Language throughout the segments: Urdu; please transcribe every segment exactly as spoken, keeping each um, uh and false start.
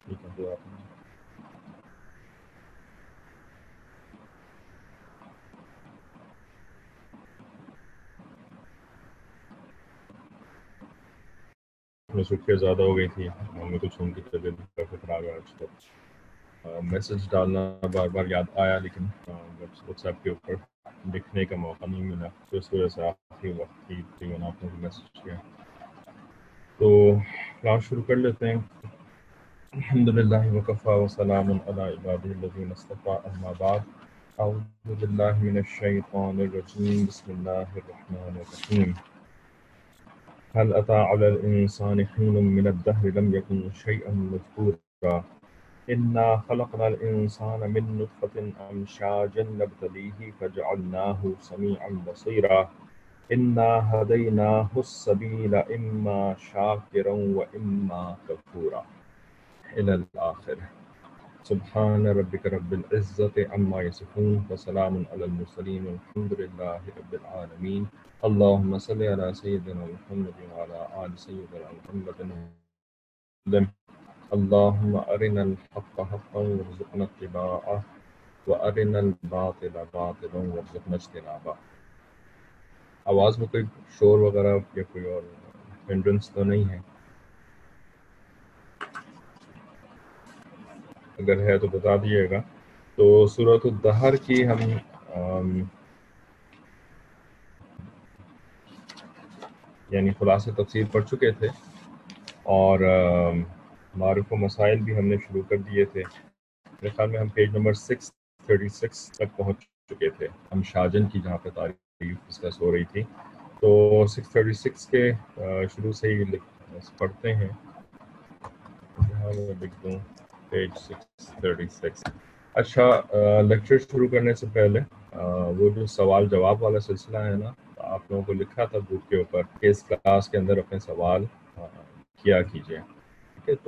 ٹھیک ہے دعا کریں۔ میں چھٹیاں زیادہ ہو گئی تھی، ہمیں کچھ ان کی طبیعت کافی خراب ہے آج تو میسج ڈالنا بار بار یاد آیا، لیکن واٹس ایپ کے اوپر لکھنے کا موقع نہیں ملا، تو اس وجہ سے آخری وقت کی تھی میں نے آپ کو میسج کیا۔ تو کلاس شروع کر لیتے ہیں۔ الحمد للہ وکفا وسلام علی عبادہ الذین اصطفیٰ، اما بعد، اعوذ باللہ من الشیطان الرجیم، بسم اللہ الرحمن الرحیم۔ هل أتى على الإنسان حين من الدهر لم يكن شيئا مذكورا إنا خلقنا الإنسان من نطفة أمشاج نبتليه فجعلناه سميعا بصيرا إنا هديناه السبيل إما شاكرا وإما كفورا إلى الآخر۔ سبحان ربك رب العزة عما يصفون وسلام على المرسلين والحمد لله رب العالمين۔ اللهم صل على سيدنا محمد وعلى آل سيدنا محمد وسلم۔ اللهم أرنا الحق حقا وارزقنا اتباعه وأرنا الباطل باطلا وارزقنا اجتنابه۔ آواز میں کوئی شور وغیرہ یا کوئی اور ہنڈرنس تو نہیں ہے؟ اگر ہے تو بتا دیجیے گا۔ تو سورۃ الدہر کی ہم آم، یعنی خلاصہ تفسیر پڑھ چکے تھے، اور آم، معارف و مسائل بھی ہم نے شروع کر دیے تھے۔ میرے خیال میں ہم page number six thirty six تک پہنچ چکے تھے، ہم شاجن کی جہاں پہ تاریخ ڈسکس ہو رہی تھی۔ تو سکس تھرٹی سکس کے آ، شروع سے ہی لکھ- پڑھتے ہیں۔ یہاں میں لکھ دوں پیج سکس تھرٹی سکس۔ اچھا، لیکچر شروع کرنے سے پہلے آ، وہ جو سوال جواب والا سلسلہ ہے نا، آپ لوگوں کو لکھا تھا بک کے اوپر کہ اس کلاس کے اندر اپنے سوال آ، کیا کیجیے، ٹھیک ہے؟ تو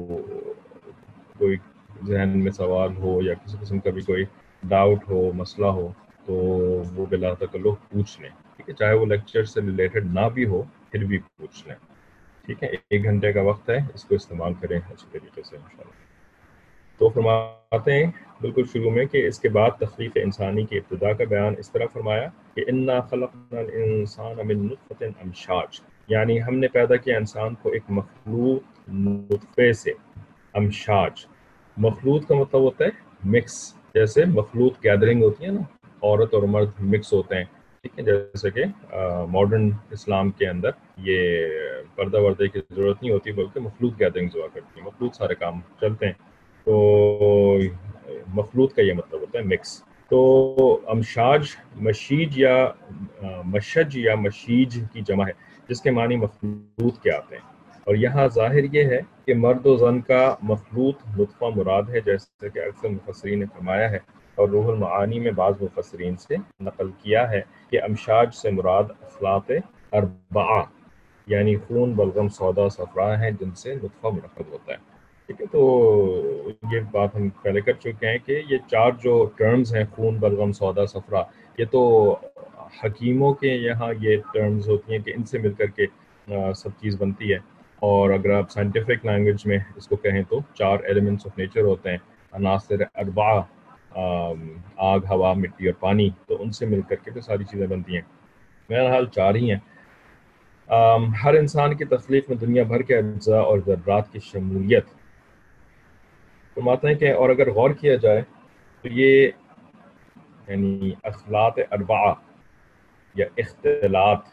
کوئی ذہن میں سوال ہو یا کسی قسم کا بھی کوئی ڈاؤٹ ہو، مسئلہ ہو، تو وہ بلا تکلف پوچھ لیں، ٹھیک ہے؟ چاہے وہ لیکچر سے ریلیٹڈ نہ بھی ہو، پھر بھی پوچھ لیں، ٹھیک ہے؟ ایک گھنٹے کا وقت ہے، اس کو استعمال کریں اچھی طریقے سے انشاءاللہ۔ تو فرماتے ہیں بالکل شروع میں کہ اس کے بعد تخلیق انسانی کی ابتدا کا بیان اس طرح فرمایا کہ انا خلقنا الانسان من نطفة امشاج، یعنی ہم نے پیدا کیا انسان کو ایک مخلوط نطفے سے۔ امشاج، مخلوط کا مطلب ہوتا ہے مکس، جیسے مخلوط گیدرنگ ہوتی ہے نا، عورت اور مرد مکس ہوتے ہیں، ٹھیک ہے؟ جیسے کہ ماڈرن اسلام کے اندر یہ پردہ وردے کی ضرورت نہیں ہوتی، بلکہ مخلوط گیدرنگز ہوا کرتی ہیں، مخلوط سارے کام چلتے ہیں۔ تو مخلوط کا یہ مطلب ہوتا ہے مکس۔ تو امشاج مشیج یا مشج یا مشیج کی جمع ہے، جس کے معنی مخلوط کے آتے ہیں، اور یہاں ظاہر یہ ہے کہ مرد و زن کا مخلوط نطفہ مراد ہے، جیسے کہ اکثر مفسرین نے فرمایا ہے، اور روح المعانی میں بعض مفسرین سے نقل کیا ہے کہ امشاج سے مراد اخلاط اربعہ، یعنی خون بلغم سودا صفرا ہیں، جن سے نطفہ مرکب ہوتا ہے، ٹھیک ہے؟ تو یہ بات ہم پہلے کر چکے ہیں کہ یہ چار جو ٹرمز ہیں، خون بلغم سودا صفرا، یہ تو حکیموں کے یہاں یہ ٹرمز ہوتی ہیں کہ ان سے مل کر کے آ، سب چیز بنتی ہے، اور اگر آپ سائنٹیفک لینگویج میں اس کو کہیں تو چار ایلیمنٹس آف نیچر ہوتے ہیں، عناصر اربعہ، آم، آگ، ہوا، مٹی اور پانی، تو ان سے مل کر کے تو ساری چیزیں بنتی ہیں، بہرحال چار ہی ہیں۔ آم، ہر انسان کی تخلیق میں دنیا بھر کے اجزاء اور ذرات کی شمولیت، فرماتے ہیں کہ اور اگر غور کیا جائے تو یہ یعنی اخلاط اربعہ یا اختلاط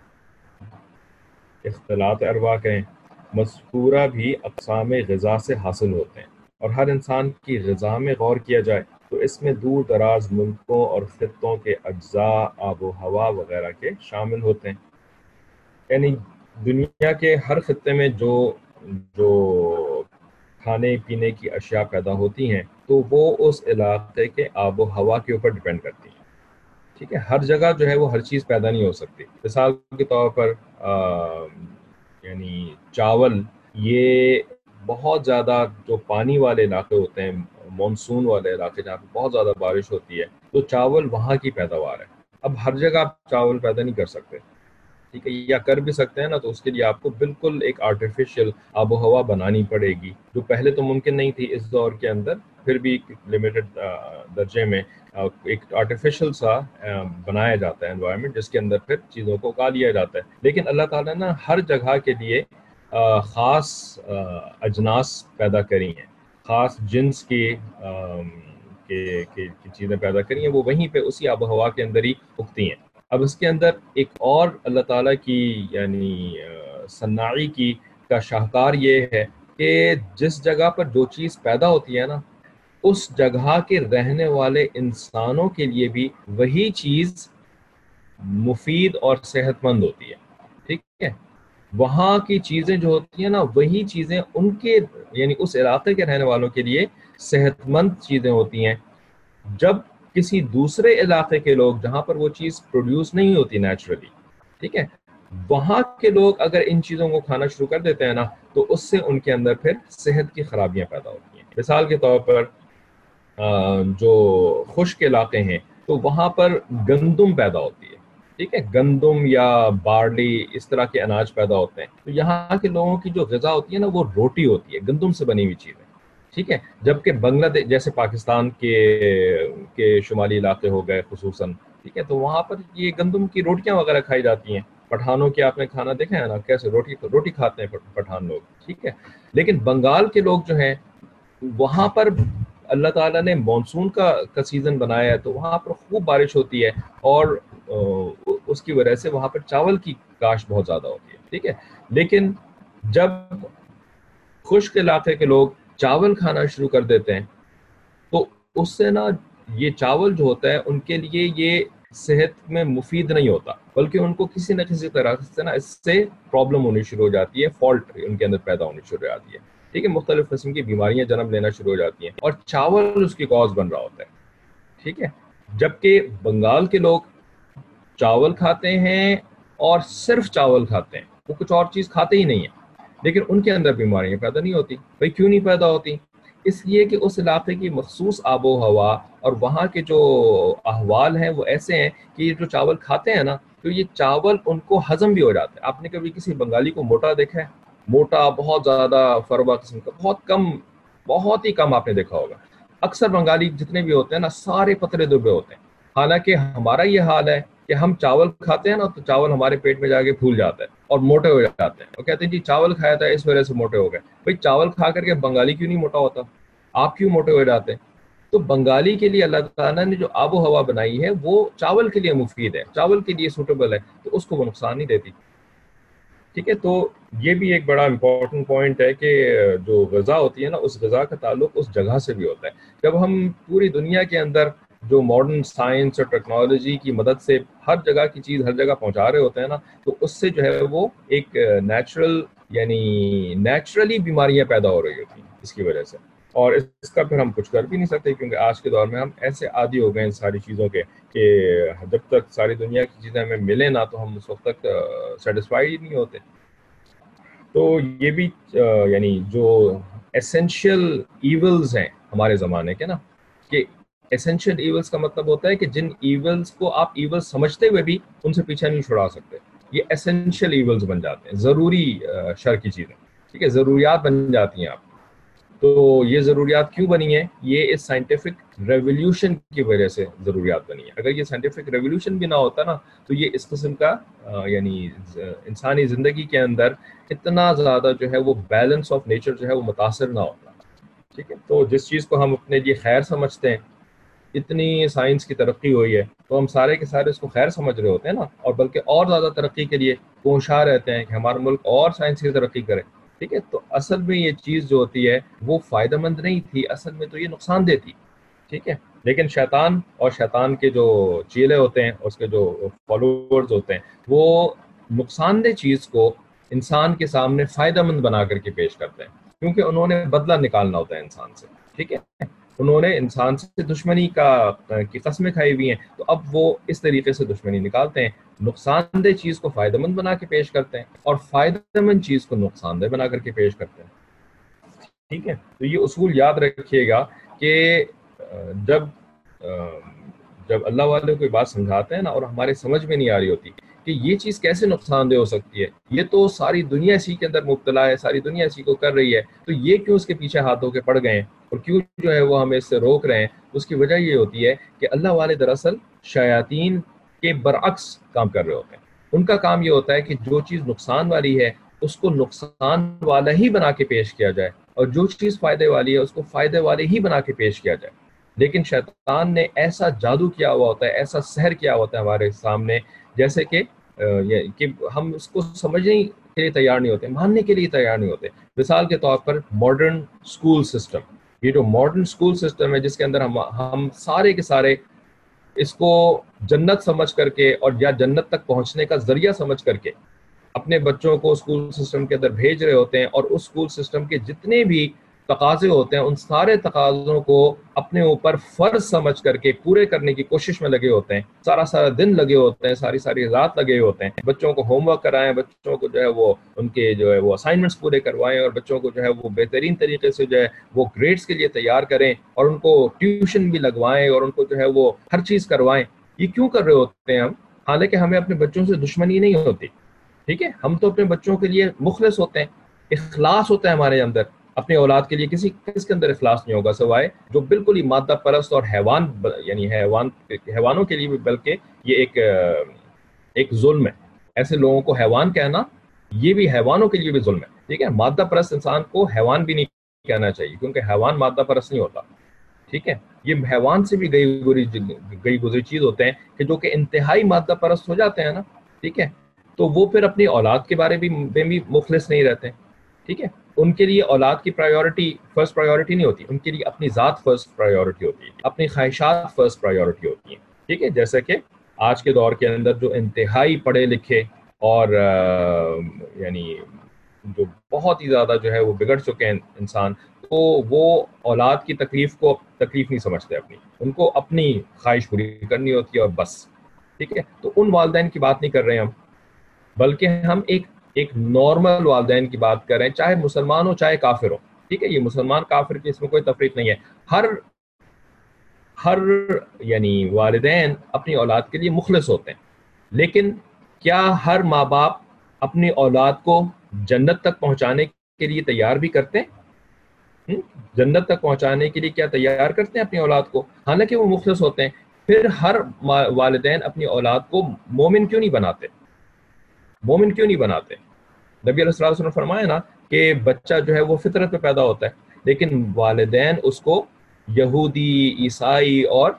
اختلاط اربعہ کہیں، مذکورہ بھی اقسام غذا سے حاصل ہوتے ہیں، اور ہر انسان کی غذا میں غور کیا جائے تو اس میں دور دراز ملکوں اور خطوں کے اجزاء، آب و ہوا وغیرہ کے شامل ہوتے ہیں، یعنی دنیا کے ہر خطے میں جو جو کھانے پینے کی اشیاء پیدا ہوتی ہیں تو وہ اس علاقے کے آب و ہوا کے اوپر ڈیپینڈ کرتی ہیں، ٹھیک ہے؟ ہر جگہ جو ہے وہ ہر چیز پیدا نہیں ہو سکتی۔ مثال کے طور پر آ، یعنی چاول، یہ بہت زیادہ جو پانی والے علاقے ہوتے ہیں، مانسون والے علاقے جہاں پہ بہت زیادہ بارش ہوتی ہے، تو چاول وہاں کی پیداوار ہے۔ اب ہر جگہ آپ چاول پیدا نہیں کر سکتے، ٹھیک ہے، یا کر بھی سکتے ہیں نا تو اس کے لیے آپ کو بالکل ایک آرٹیفیشیل آب و ہوا بنانی پڑے گی، جو پہلے تو ممکن نہیں تھی اس دور کے اندر، پھر بھی لمیٹڈ درجے میں ایک آرٹیفیشیل سا بنایا جاتا ہے انوائرمنٹ جس کے اندر پھر چیزوں کو اگا لیا جاتا ہے۔ لیکن اللہ تعالیٰ نے ہر جگہ کے لیے خاص اجناس پیدا کری ہیں، خاص جنس کی کی چیزیں پیدا کری ہیں، وہ وہیں پہ اسی آب و ہوا کے اندر ہی اگتی ہیں۔ اب اس کے اندر ایک اور اللہ تعالیٰ کی یعنی صناعی کی کا شاہکار یہ ہے کہ جس جگہ پر جو چیز پیدا ہوتی ہے نا، اس جگہ کے رہنے والے انسانوں کے لیے بھی وہی چیز مفید اور صحت مند ہوتی ہے، ٹھیک ہے۔ وہاں کی چیزیں جو ہوتی ہیں نا، وہی چیزیں ان کے یعنی اس علاقے کے رہنے والوں کے لیے صحت مند چیزیں ہوتی ہیں۔ جب کسی دوسرے علاقے کے لوگ جہاں پر وہ چیز پروڈیوس نہیں ہوتی نیچرلی، ٹھیک ہے، وہاں کے لوگ اگر ان چیزوں کو کھانا شروع کر دیتے ہیں نا، تو اس سے ان کے اندر پھر صحت کی خرابیاں پیدا ہوتی ہیں۔ مثال کے طور پر جو خشک علاقے ہیں تو وہاں پر گندم پیدا ہوتی ہے، ٹھیک ہے، گندم یا بارلی اس طرح کے اناج پیدا ہوتے ہیں، تو یہاں کے لوگوں کی جو غذا ہوتی ہے نا وہ روٹی ہوتی ہے، گندم سے بنی ہوئی چیزیں، ٹھیک ہے۔ جبکہ بنگلہ دیش جیسے پاکستان کے کے شمالی علاقے ہو گئے خصوصاً، ٹھیک ہے، تو وہاں پر یہ گندم کی روٹیاں وغیرہ کھائی جاتی ہیں۔ پٹھانوں کے آپ نے کھانا دیکھا ہے نا، کیسے روٹی روٹی کھاتے ہیں پٹھان لوگ، ٹھیک ہے۔ لیکن بنگال کے لوگ جو ہیں وہاں پر اللہ تعالیٰ نے مانسون کا کا سیزن بنایا ہے، تو وہاں پر خوب بارش ہوتی ہے اور اس کی وجہ سے وہاں پر چاول کی کاشت بہت زیادہ ہوتی ہے، ٹھیک ہے۔ لیکن جب خشک علاقے کے لوگ چاول کھانا شروع کر دیتے ہیں تو اس سے نا یہ چاول جو ہوتا ہے ان کے لیے یہ صحت میں مفید نہیں ہوتا، بلکہ ان کو کسی نہ کسی طرح سے نا اس سے پرابلم ہونی شروع ہو جاتی ہے، فالٹ ان کے اندر پیدا ہونی شروع ہو جاتی ہے، ٹھیک ہے، مختلف قسم کی بیماریاں جنم لینا شروع ہو جاتی ہیں اور چاول اس کی کاز بن رہا ہوتا ہے، ٹھیک ہے۔ جبکہ بنگال کے لوگ چاول کھاتے ہیں اور صرف چاول کھاتے ہیں، وہ کچھ اور چیز کھاتے ہی نہیں ہیں، لیکن ان کے اندر بیماریاں پیدا نہیں ہوتی۔ بھائی کیوں نہیں پیدا ہوتی؟ اس لیے کہ اس علاقے کی مخصوص آب و ہوا اور وہاں کے جو احوال ہیں وہ ایسے ہیں کہ یہ جو چاول کھاتے ہیں نا، تو یہ چاول ان کو ہضم بھی ہو جاتا ہے۔ آپ نے کبھی کسی بنگالی کو موٹا دیکھا ہے؟ موٹا، بہت زیادہ فروا قسم کا، بہت کم، بہت ہی کم آپ نے دیکھا ہوگا۔ اکثر بنگالی جتنے بھی ہوتے ہیں نا سارے پتلے دبے ہوتے ہیں، حالانکہ ہمارا یہ حال ہے کہ ہم چاول کھاتے ہیں نا تو چاول ہمارے پیٹ میں جا کے پھول جاتا ہے اور موٹے ہو جاتے ہیں، اور کہتے ہیں جی چاول کھایا تھا اس وجہ سے موٹے ہو گئے۔ بھائی چاول کھا کر کے بنگالی کیوں نہیں موٹا ہوتا؟ آپ کیوں موٹے ہو جاتے ہیں؟ تو بنگالی کے لیے اللہ تعالیٰ نے جو آب و ہوا بنائی ہے وہ چاول کے لیے مفید ہے، چاول کے لیے سوٹیبل ہے، تو اس کو وہ نقصان نہیں دیتی، ٹھیک ہے۔ تو یہ بھی ایک بڑا امپورٹنٹ پوائنٹ ہے کہ جو غذا ہوتی ہے نا اس غذا کا تعلق اس جگہ سے بھی ہوتا ہے۔ جب ہم پوری دنیا کے اندر جو ماڈرن سائنس اور ٹیکنالوجی کی مدد سے ہر جگہ کی چیز ہر جگہ پہنچا رہے ہوتے ہیں نا، تو اس سے جو ہے وہ ایک نیچرل یعنی نیچرلی بیماریاں پیدا ہو رہی ہوتی ہیں اس کی وجہ سے، اور اس کا پھر ہم کچھ کر بھی نہیں سکتے کیونکہ آج کے دور میں ہم ایسے عادی ہو گئے ان ساری چیزوں کے کہ جب تک ساری دنیا کی چیزیں ہمیں ملے نا تو ہم اس وقت تک سیٹسفائی نہیں ہوتے۔ تو یہ بھی یعنی جو ایسینشیل ایولز ہیں ہمارے زمانے کے نا، کہ ایسینشیل ایولز کا مطلب ہوتا ہے کہ جن ایولز کو آپ ایولز سمجھتے ہوئے بھی ان سے پیچھا نہیں چھڑا سکتے، یہ ایسینشیل ایولز بن جاتے ہیں، ضروری شر کی چیزیں، ٹھیک ہے، ضروریات بن جاتی ہیں آپ۔ تو یہ ضروریات کیوں بنی ہیں؟ یہ اس سائنٹیفک ریولیوشن کی وجہ سے ضروریات بنی ہیں۔ اگر یہ سائنٹیفک ریولیوشن بھی نہ ہوتا نا تو یہ اس قسم کا یعنی انسانی زندگی کے اندر اتنا زیادہ جو ہے وہ بیلنس آف نیچر جو ہے وہ متاثر نہ ہوتا، ٹھیک ہے۔ تو جس چیز کو ہم اپنے لیے خیر سمجھتے ہیں، اتنی سائنس کی ترقی ہوئی ہے تو ہم سارے کے سارے اس کو خیر سمجھ رہے ہوتے ہیں نا، اور بلکہ اور زیادہ ترقی کے لیے کوشاں رہتے ہیں کہ ہمارا ملک اور سائنس کی ترقی کرے، ٹھیک ہے۔ تو اصل میں یہ چیز جو ہوتی ہے وہ فائدہ مند نہیں تھی، اصل میں تو یہ نقصان دہ تھی، ٹھیک ہے۔ لیکن شیطان اور شیطان کے جو چیلے ہوتے ہیں، اس کے جو فالوورز ہوتے ہیں، وہ نقصان دہ چیز کو انسان کے سامنے فائدہ مند بنا کر کے پیش کرتے ہیں، کیونکہ انہوں نے بدلہ نکالنا ہوتا ہے انسان سے، ٹھیک ہے۔ انہوں نے انسان سے دشمنی کا کی قسمیں کھائی ہوئی ہیں، تو اب وہ اس طریقے سے دشمنی نکالتے ہیں، نقصان دہ چیز کو فائدہ مند بنا کے پیش کرتے ہیں اور فائدہ مند چیز کو نقصان دہ بنا کر کے پیش کرتے ہیں، ٹھیک ہے۔ تو یہ اصول یاد رکھیے گا کہ جب جب اللہ والے کوئی بات سمجھاتے ہیں نا اور ہمارے سمجھ میں نہیں آ رہی ہوتی کہ یہ چیز کیسے نقصان دہ ہو سکتی ہے، یہ تو ساری دنیا اسی کے اندر مبتلا ہے، ساری دنیا اسی کو کر رہی ہے، تو یہ کیوں اس کے پیچھے ہاتھ دھو کے پڑ گئے ہیں اور کیوں جو ہے وہ ہمیں اس سے روک رہے ہیں؟ اس کی وجہ یہ ہوتی ہے کہ اللہ والے دراصل شیاطین کے برعکس کام کر رہے ہوتے ہیں۔ ان کا کام یہ ہوتا ہے کہ جو چیز نقصان والی ہے اس کو نقصان والا ہی بنا کے پیش کیا جائے، اور جو چیز فائدے والی ہے اس کو فائدے والے ہی بنا کے پیش کیا جائے۔ لیکن شیطان نے ایسا جادو کیا ہوا ہوتا ہے، ایسا سحر کیا ہوتا ہے ہمارے سامنے، جیسے کہ کہ ہم اس کو سمجھنے کے لیے تیار نہیں ہوتے، ماننے کے لیے تیار نہیں ہوتے۔ مثال کے طور پر ماڈرن اسکول سسٹم، یہ جو ماڈرن اسکول سسٹم ہے جس کے اندر ہم ہم سارے کے سارے اس کو جنت سمجھ کر کے اور یا جنت تک پہنچنے کا ذریعہ سمجھ کر کے اپنے بچوں کو اسکول سسٹم کے اندر بھیج رہے ہوتے ہیں، اور اس اسکول سسٹم کے جتنے بھی تقاضے ہوتے ہیں ان سارے تقاضوں کو اپنے اوپر فرض سمجھ کر کے پورے کرنے کی کوشش میں لگے ہوتے ہیں، سارا سارا دن لگے ہوتے ہیں، ساری ساری رات لگے ہوتے ہیں، بچوں کو ہوم ورک کرائیں، بچوں کو جو ہے وہ ان کے جو ہے وہ اسائنمنٹس پورے کروائیں، اور بچوں کو جو ہے وہ بہترین طریقے سے جو ہے وہ گریڈز کے لیے تیار کریں، اور ان کو ٹیوشن بھی لگوائیں، اور ان کو جو ہے وہ ہر چیز کروائیں۔ یہ کیوں کر رہے ہوتے ہیں ہم؟ حالانکہ ہمیں اپنے بچوں سے دشمنی نہیں ہوتی، ٹھیک ہے، ہم تو اپنے بچوں کے لیے مخلص ہوتے ہیں، اخلاص ہوتا ہے ہمارے اندر، اپنے اولاد کے لیے کسی کس کے اندر اخلاص نہیں ہوگا سوائے جو بالکل ہی مادہ پرست اور حیوان، یعنی حیوان حیوانوں کے لیے بھی بلکہ یہ ایک ایک ظلم ہے، ایسے لوگوں کو حیوان کہنا یہ بھی حیوانوں کے لیے بھی ظلم ہے، ٹھیک ہے۔ مادہ پرست انسان کو حیوان بھی نہیں کہنا چاہیے، کیونکہ حیوان مادہ پرست نہیں ہوتا، ٹھیک ہے۔ یہ حیوان سے بھی گئی گزری گئی گزری چیز ہوتے ہیں کہ جو کہ انتہائی مادہ پرست ہو جاتے ہیں نا، ٹھیک ہے، تو وہ پھر اپنی اولاد کے بارے میں بھی مخلص نہیں رہتے، ٹھیک ہے۔ ان کے لیے اولاد کی پرائیورٹی فرسٹ پرائیورٹی نہیں ہوتی، ان کے لیے اپنی ذات فرسٹ پرائیورٹی ہوتی ہے، اپنی خواہشات فرسٹ پرائیورٹی ہوتی ہیں، ٹھیک ہے۔ جیسے کہ آج کے دور کے اندر جو انتہائی پڑھے لکھے اور یعنی جو بہت ہی زیادہ جو ہے وہ بگڑ چکے ہیں انسان، تو وہ اولاد کی تکلیف کو تکلیف نہیں سمجھتے اپنی، ان کو اپنی خواہش پوری کرنی ہوتی ہے اور بس، ٹھیک ہے۔ تو ان والدین کی بات نہیں کر رہے ہیں ہم، بلکہ ہم ایک ایک نارمل والدین کی بات کر رہے ہیں، چاہے مسلمان ہو چاہے کافر ہو، ٹھیک ہے۔ یہ مسلمان کافر کی اس میں کوئی تفریق نہیں ہے، ہر ہر یعنی والدین اپنی اولاد کے لیے مخلص ہوتے ہیں، لیکن کیا ہر ماں باپ اپنی اولاد کو جنت تک پہنچانے کے لیے تیار بھی کرتے ہیں؟ جنت تک پہنچانے کے لیے کیا تیار کرتے ہیں اپنی اولاد کو؟ حالانکہ وہ مخلص ہوتے ہیں۔ پھر ہر والدین اپنی اولاد کو مومن کیوں نہیں بناتے؟ مومن کیوں نہیں بناتے؟ نبی علیہ الصلوۃ والسلام نے فرمایا نا کہ بچہ جو ہے وہ فطرت پہ پیدا ہوتا ہے، لیکن والدین اس کو یہودی، عیسائی اور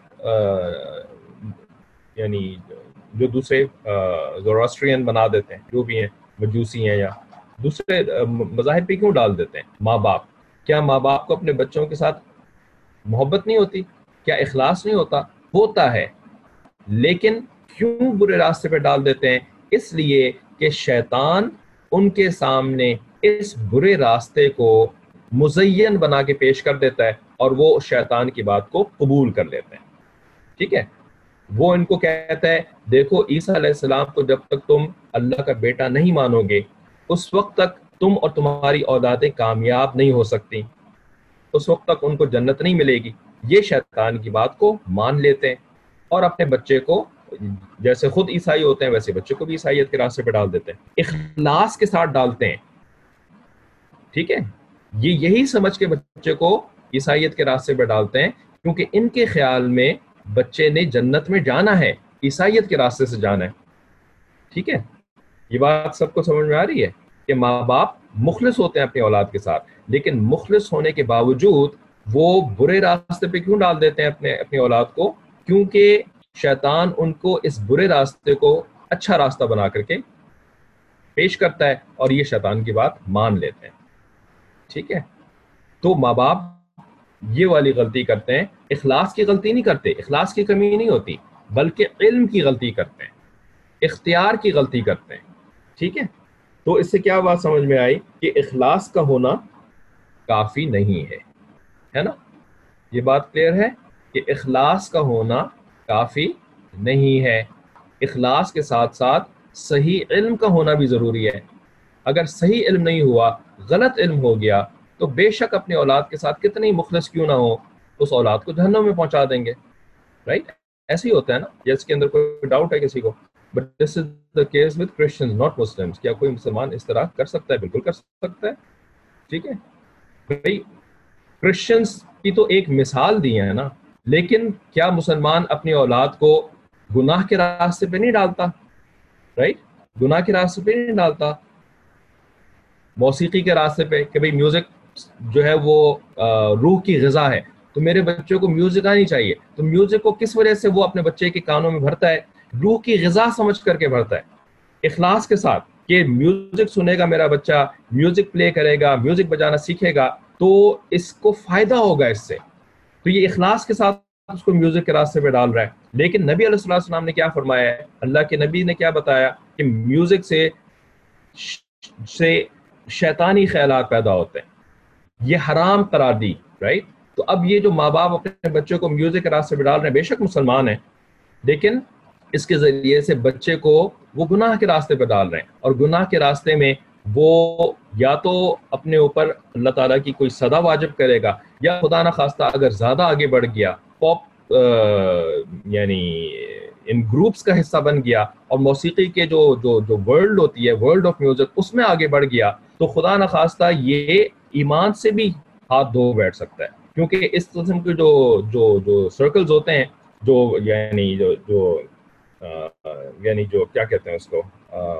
یعنی جو دوسرے زوراسٹرین بنا دیتے ہیں، جو بھی ہیں مجوسی ہیں یا دوسرے مذاہب پہ کیوں ڈال دیتے ہیں ماں باپ؟ کیا ماں باپ کو اپنے بچوں کے ساتھ محبت نہیں ہوتی؟ کیا اخلاص نہیں ہوتا؟ ہوتا ہے، لیکن کیوں برے راستے پہ ڈال دیتے ہیں؟ اس لیے کہ شیطان ان کے سامنے اس برے راستے کو مزین بنا کے پیش کر دیتا ہے، اور وہ شیطان کی بات کو قبول کر لیتے ہیں، ٹھیک ہے۔ وہ ان کو کہتا ہے دیکھو عیسیٰ علیہ السلام کو جب تک تم اللہ کا بیٹا نہیں مانو گے اس وقت تک تم اور تمہاری اولادیں کامیاب نہیں ہو سکتی، اس وقت تک ان کو جنت نہیں ملے گی۔ یہ شیطان کی بات کو مان لیتے ہیں اور اپنے بچے کو جیسے خود عیسائی ہوتے ہیں ویسے بچے کو بھی عیسائیت کے راستے پہ ڈال دیتے ہیں، اخلاص کے ساتھ ڈالتے ہیں، ٹھیک ہے۔ یہ یہی سمجھ کے بچے کو عیسائیت کے راستے پہ ڈالتے ہیں، کیونکہ ان کے خیال میں بچے نے جنت میں جانا ہے، عیسائیت کے راستے سے جانا ہے، ٹھیک ہے۔ یہ بات سب کو سمجھ میں آ رہی ہے کہ ماں باپ مخلص ہوتے ہیں اپنی اولاد کے ساتھ، لیکن مخلص ہونے کے باوجود وہ برے راستے پہ کیوں ڈال دیتے ہیں اپنے اپنی اولاد کو؟ کیونکہ شیطان ان کو اس برے راستے کو اچھا راستہ بنا کر کے پیش کرتا ہے، اور یہ شیطان کی بات مان لیتے ہیں، ٹھیک ہے۔ تو ماں باپ یہ والی غلطی کرتے ہیں، اخلاص کی غلطی نہیں کرتے، اخلاص کی کمی نہیں ہوتی، بلکہ علم کی غلطی کرتے ہیں، اختیار کی غلطی کرتے ہیں، ٹھیک ہے۔ تو اس سے کیا بات سمجھ میں آئی کہ اخلاص کا ہونا کافی نہیں ہے، ہے نا؟ یہ بات کلیئر ہے کہ اخلاص کا ہونا کافی نہیں ہے، اخلاص کے ساتھ ساتھ صحیح علم کا ہونا بھی ضروری ہے۔ اگر صحیح علم نہیں ہوا، غلط علم ہو گیا، تو بے شک اپنے اولاد کے ساتھ کتنی مخلص کیوں نہ ہو اس اولاد کو جہنم میں پہنچا دیں گے، رائٹ؟ ایسے ہی ہوتا ہے نا، جس کے اندر کوئی ڈاؤٹ ہے کسی کو؟ But this is the case with Christians, not Muslims. کیا کوئی مسلمان اس طرح کر سکتا ہے؟ بالکل کر سکتا ہے. ٹھیک ہے بھائی، کرسچنس کی تو ایک مثال دی ہے نا، لیکن کیا مسلمان اپنی اولاد کو گناہ کے راستے پہ نہیں ڈالتا؟ رائٹ، گناہ کے راستے پہ نہیں ڈالتا، موسیقی کے راستے پہ کہ بھئی میوزک جو ہے وہ روح کی غذا ہے، تو میرے بچوں کو میوزک آنی چاہیے. تو میوزک کو کس وجہ سے وہ اپنے بچے کے کانوں میں بھرتا ہے؟ روح کی غذا سمجھ کر کے بھرتا ہے، اخلاص کے ساتھ کہ میوزک سنے گا میرا بچہ، میوزک پلے کرے گا، میوزک بجانا سیکھے گا تو اس کو فائدہ ہوگا اس سے. تو یہ اخلاص کے ساتھ اس کو میوزک کے راستے پہ ڈال رہا ہے. لیکن نبی علیہ الصلوۃ والسلام نے کیا فرمایا ہے؟ اللہ کے نبی نے کیا بتایا کہ میوزک سے سے شیطانی خیالات پیدا ہوتے ہیں، یہ حرام قرار دی. رائٹ، تو اب یہ جو ماں باپ اپنے بچوں کو میوزک کے راستے پہ ڈال رہے ہیں، بے شک مسلمان ہیں، لیکن اس کے ذریعے سے بچے کو وہ گناہ کے راستے پہ ڈال رہے ہیں، اور گناہ کے راستے میں وہ یا تو اپنے اوپر اللہ تعالیٰ کی کوئی سزا واجب کرے گا، یا خدا نہ خواستہ اگر زیادہ آگے بڑھ گیا، پاپ یعنی ان گروپس کا حصہ بن گیا اور موسیقی کے جو جو جو ورلڈ ہوتی ہے، ورلڈ آف میوزک، اس میں آگے بڑھ گیا، تو خدا نہ خواستہ یہ ایمان سے بھی ہاتھ دھو بیٹھ سکتا ہے. کیونکہ اس قسم کے جو جو جو سرکلز ہوتے ہیں، جو یعنی جو جو یعنی جو کیا کہتے ہیں اس کو،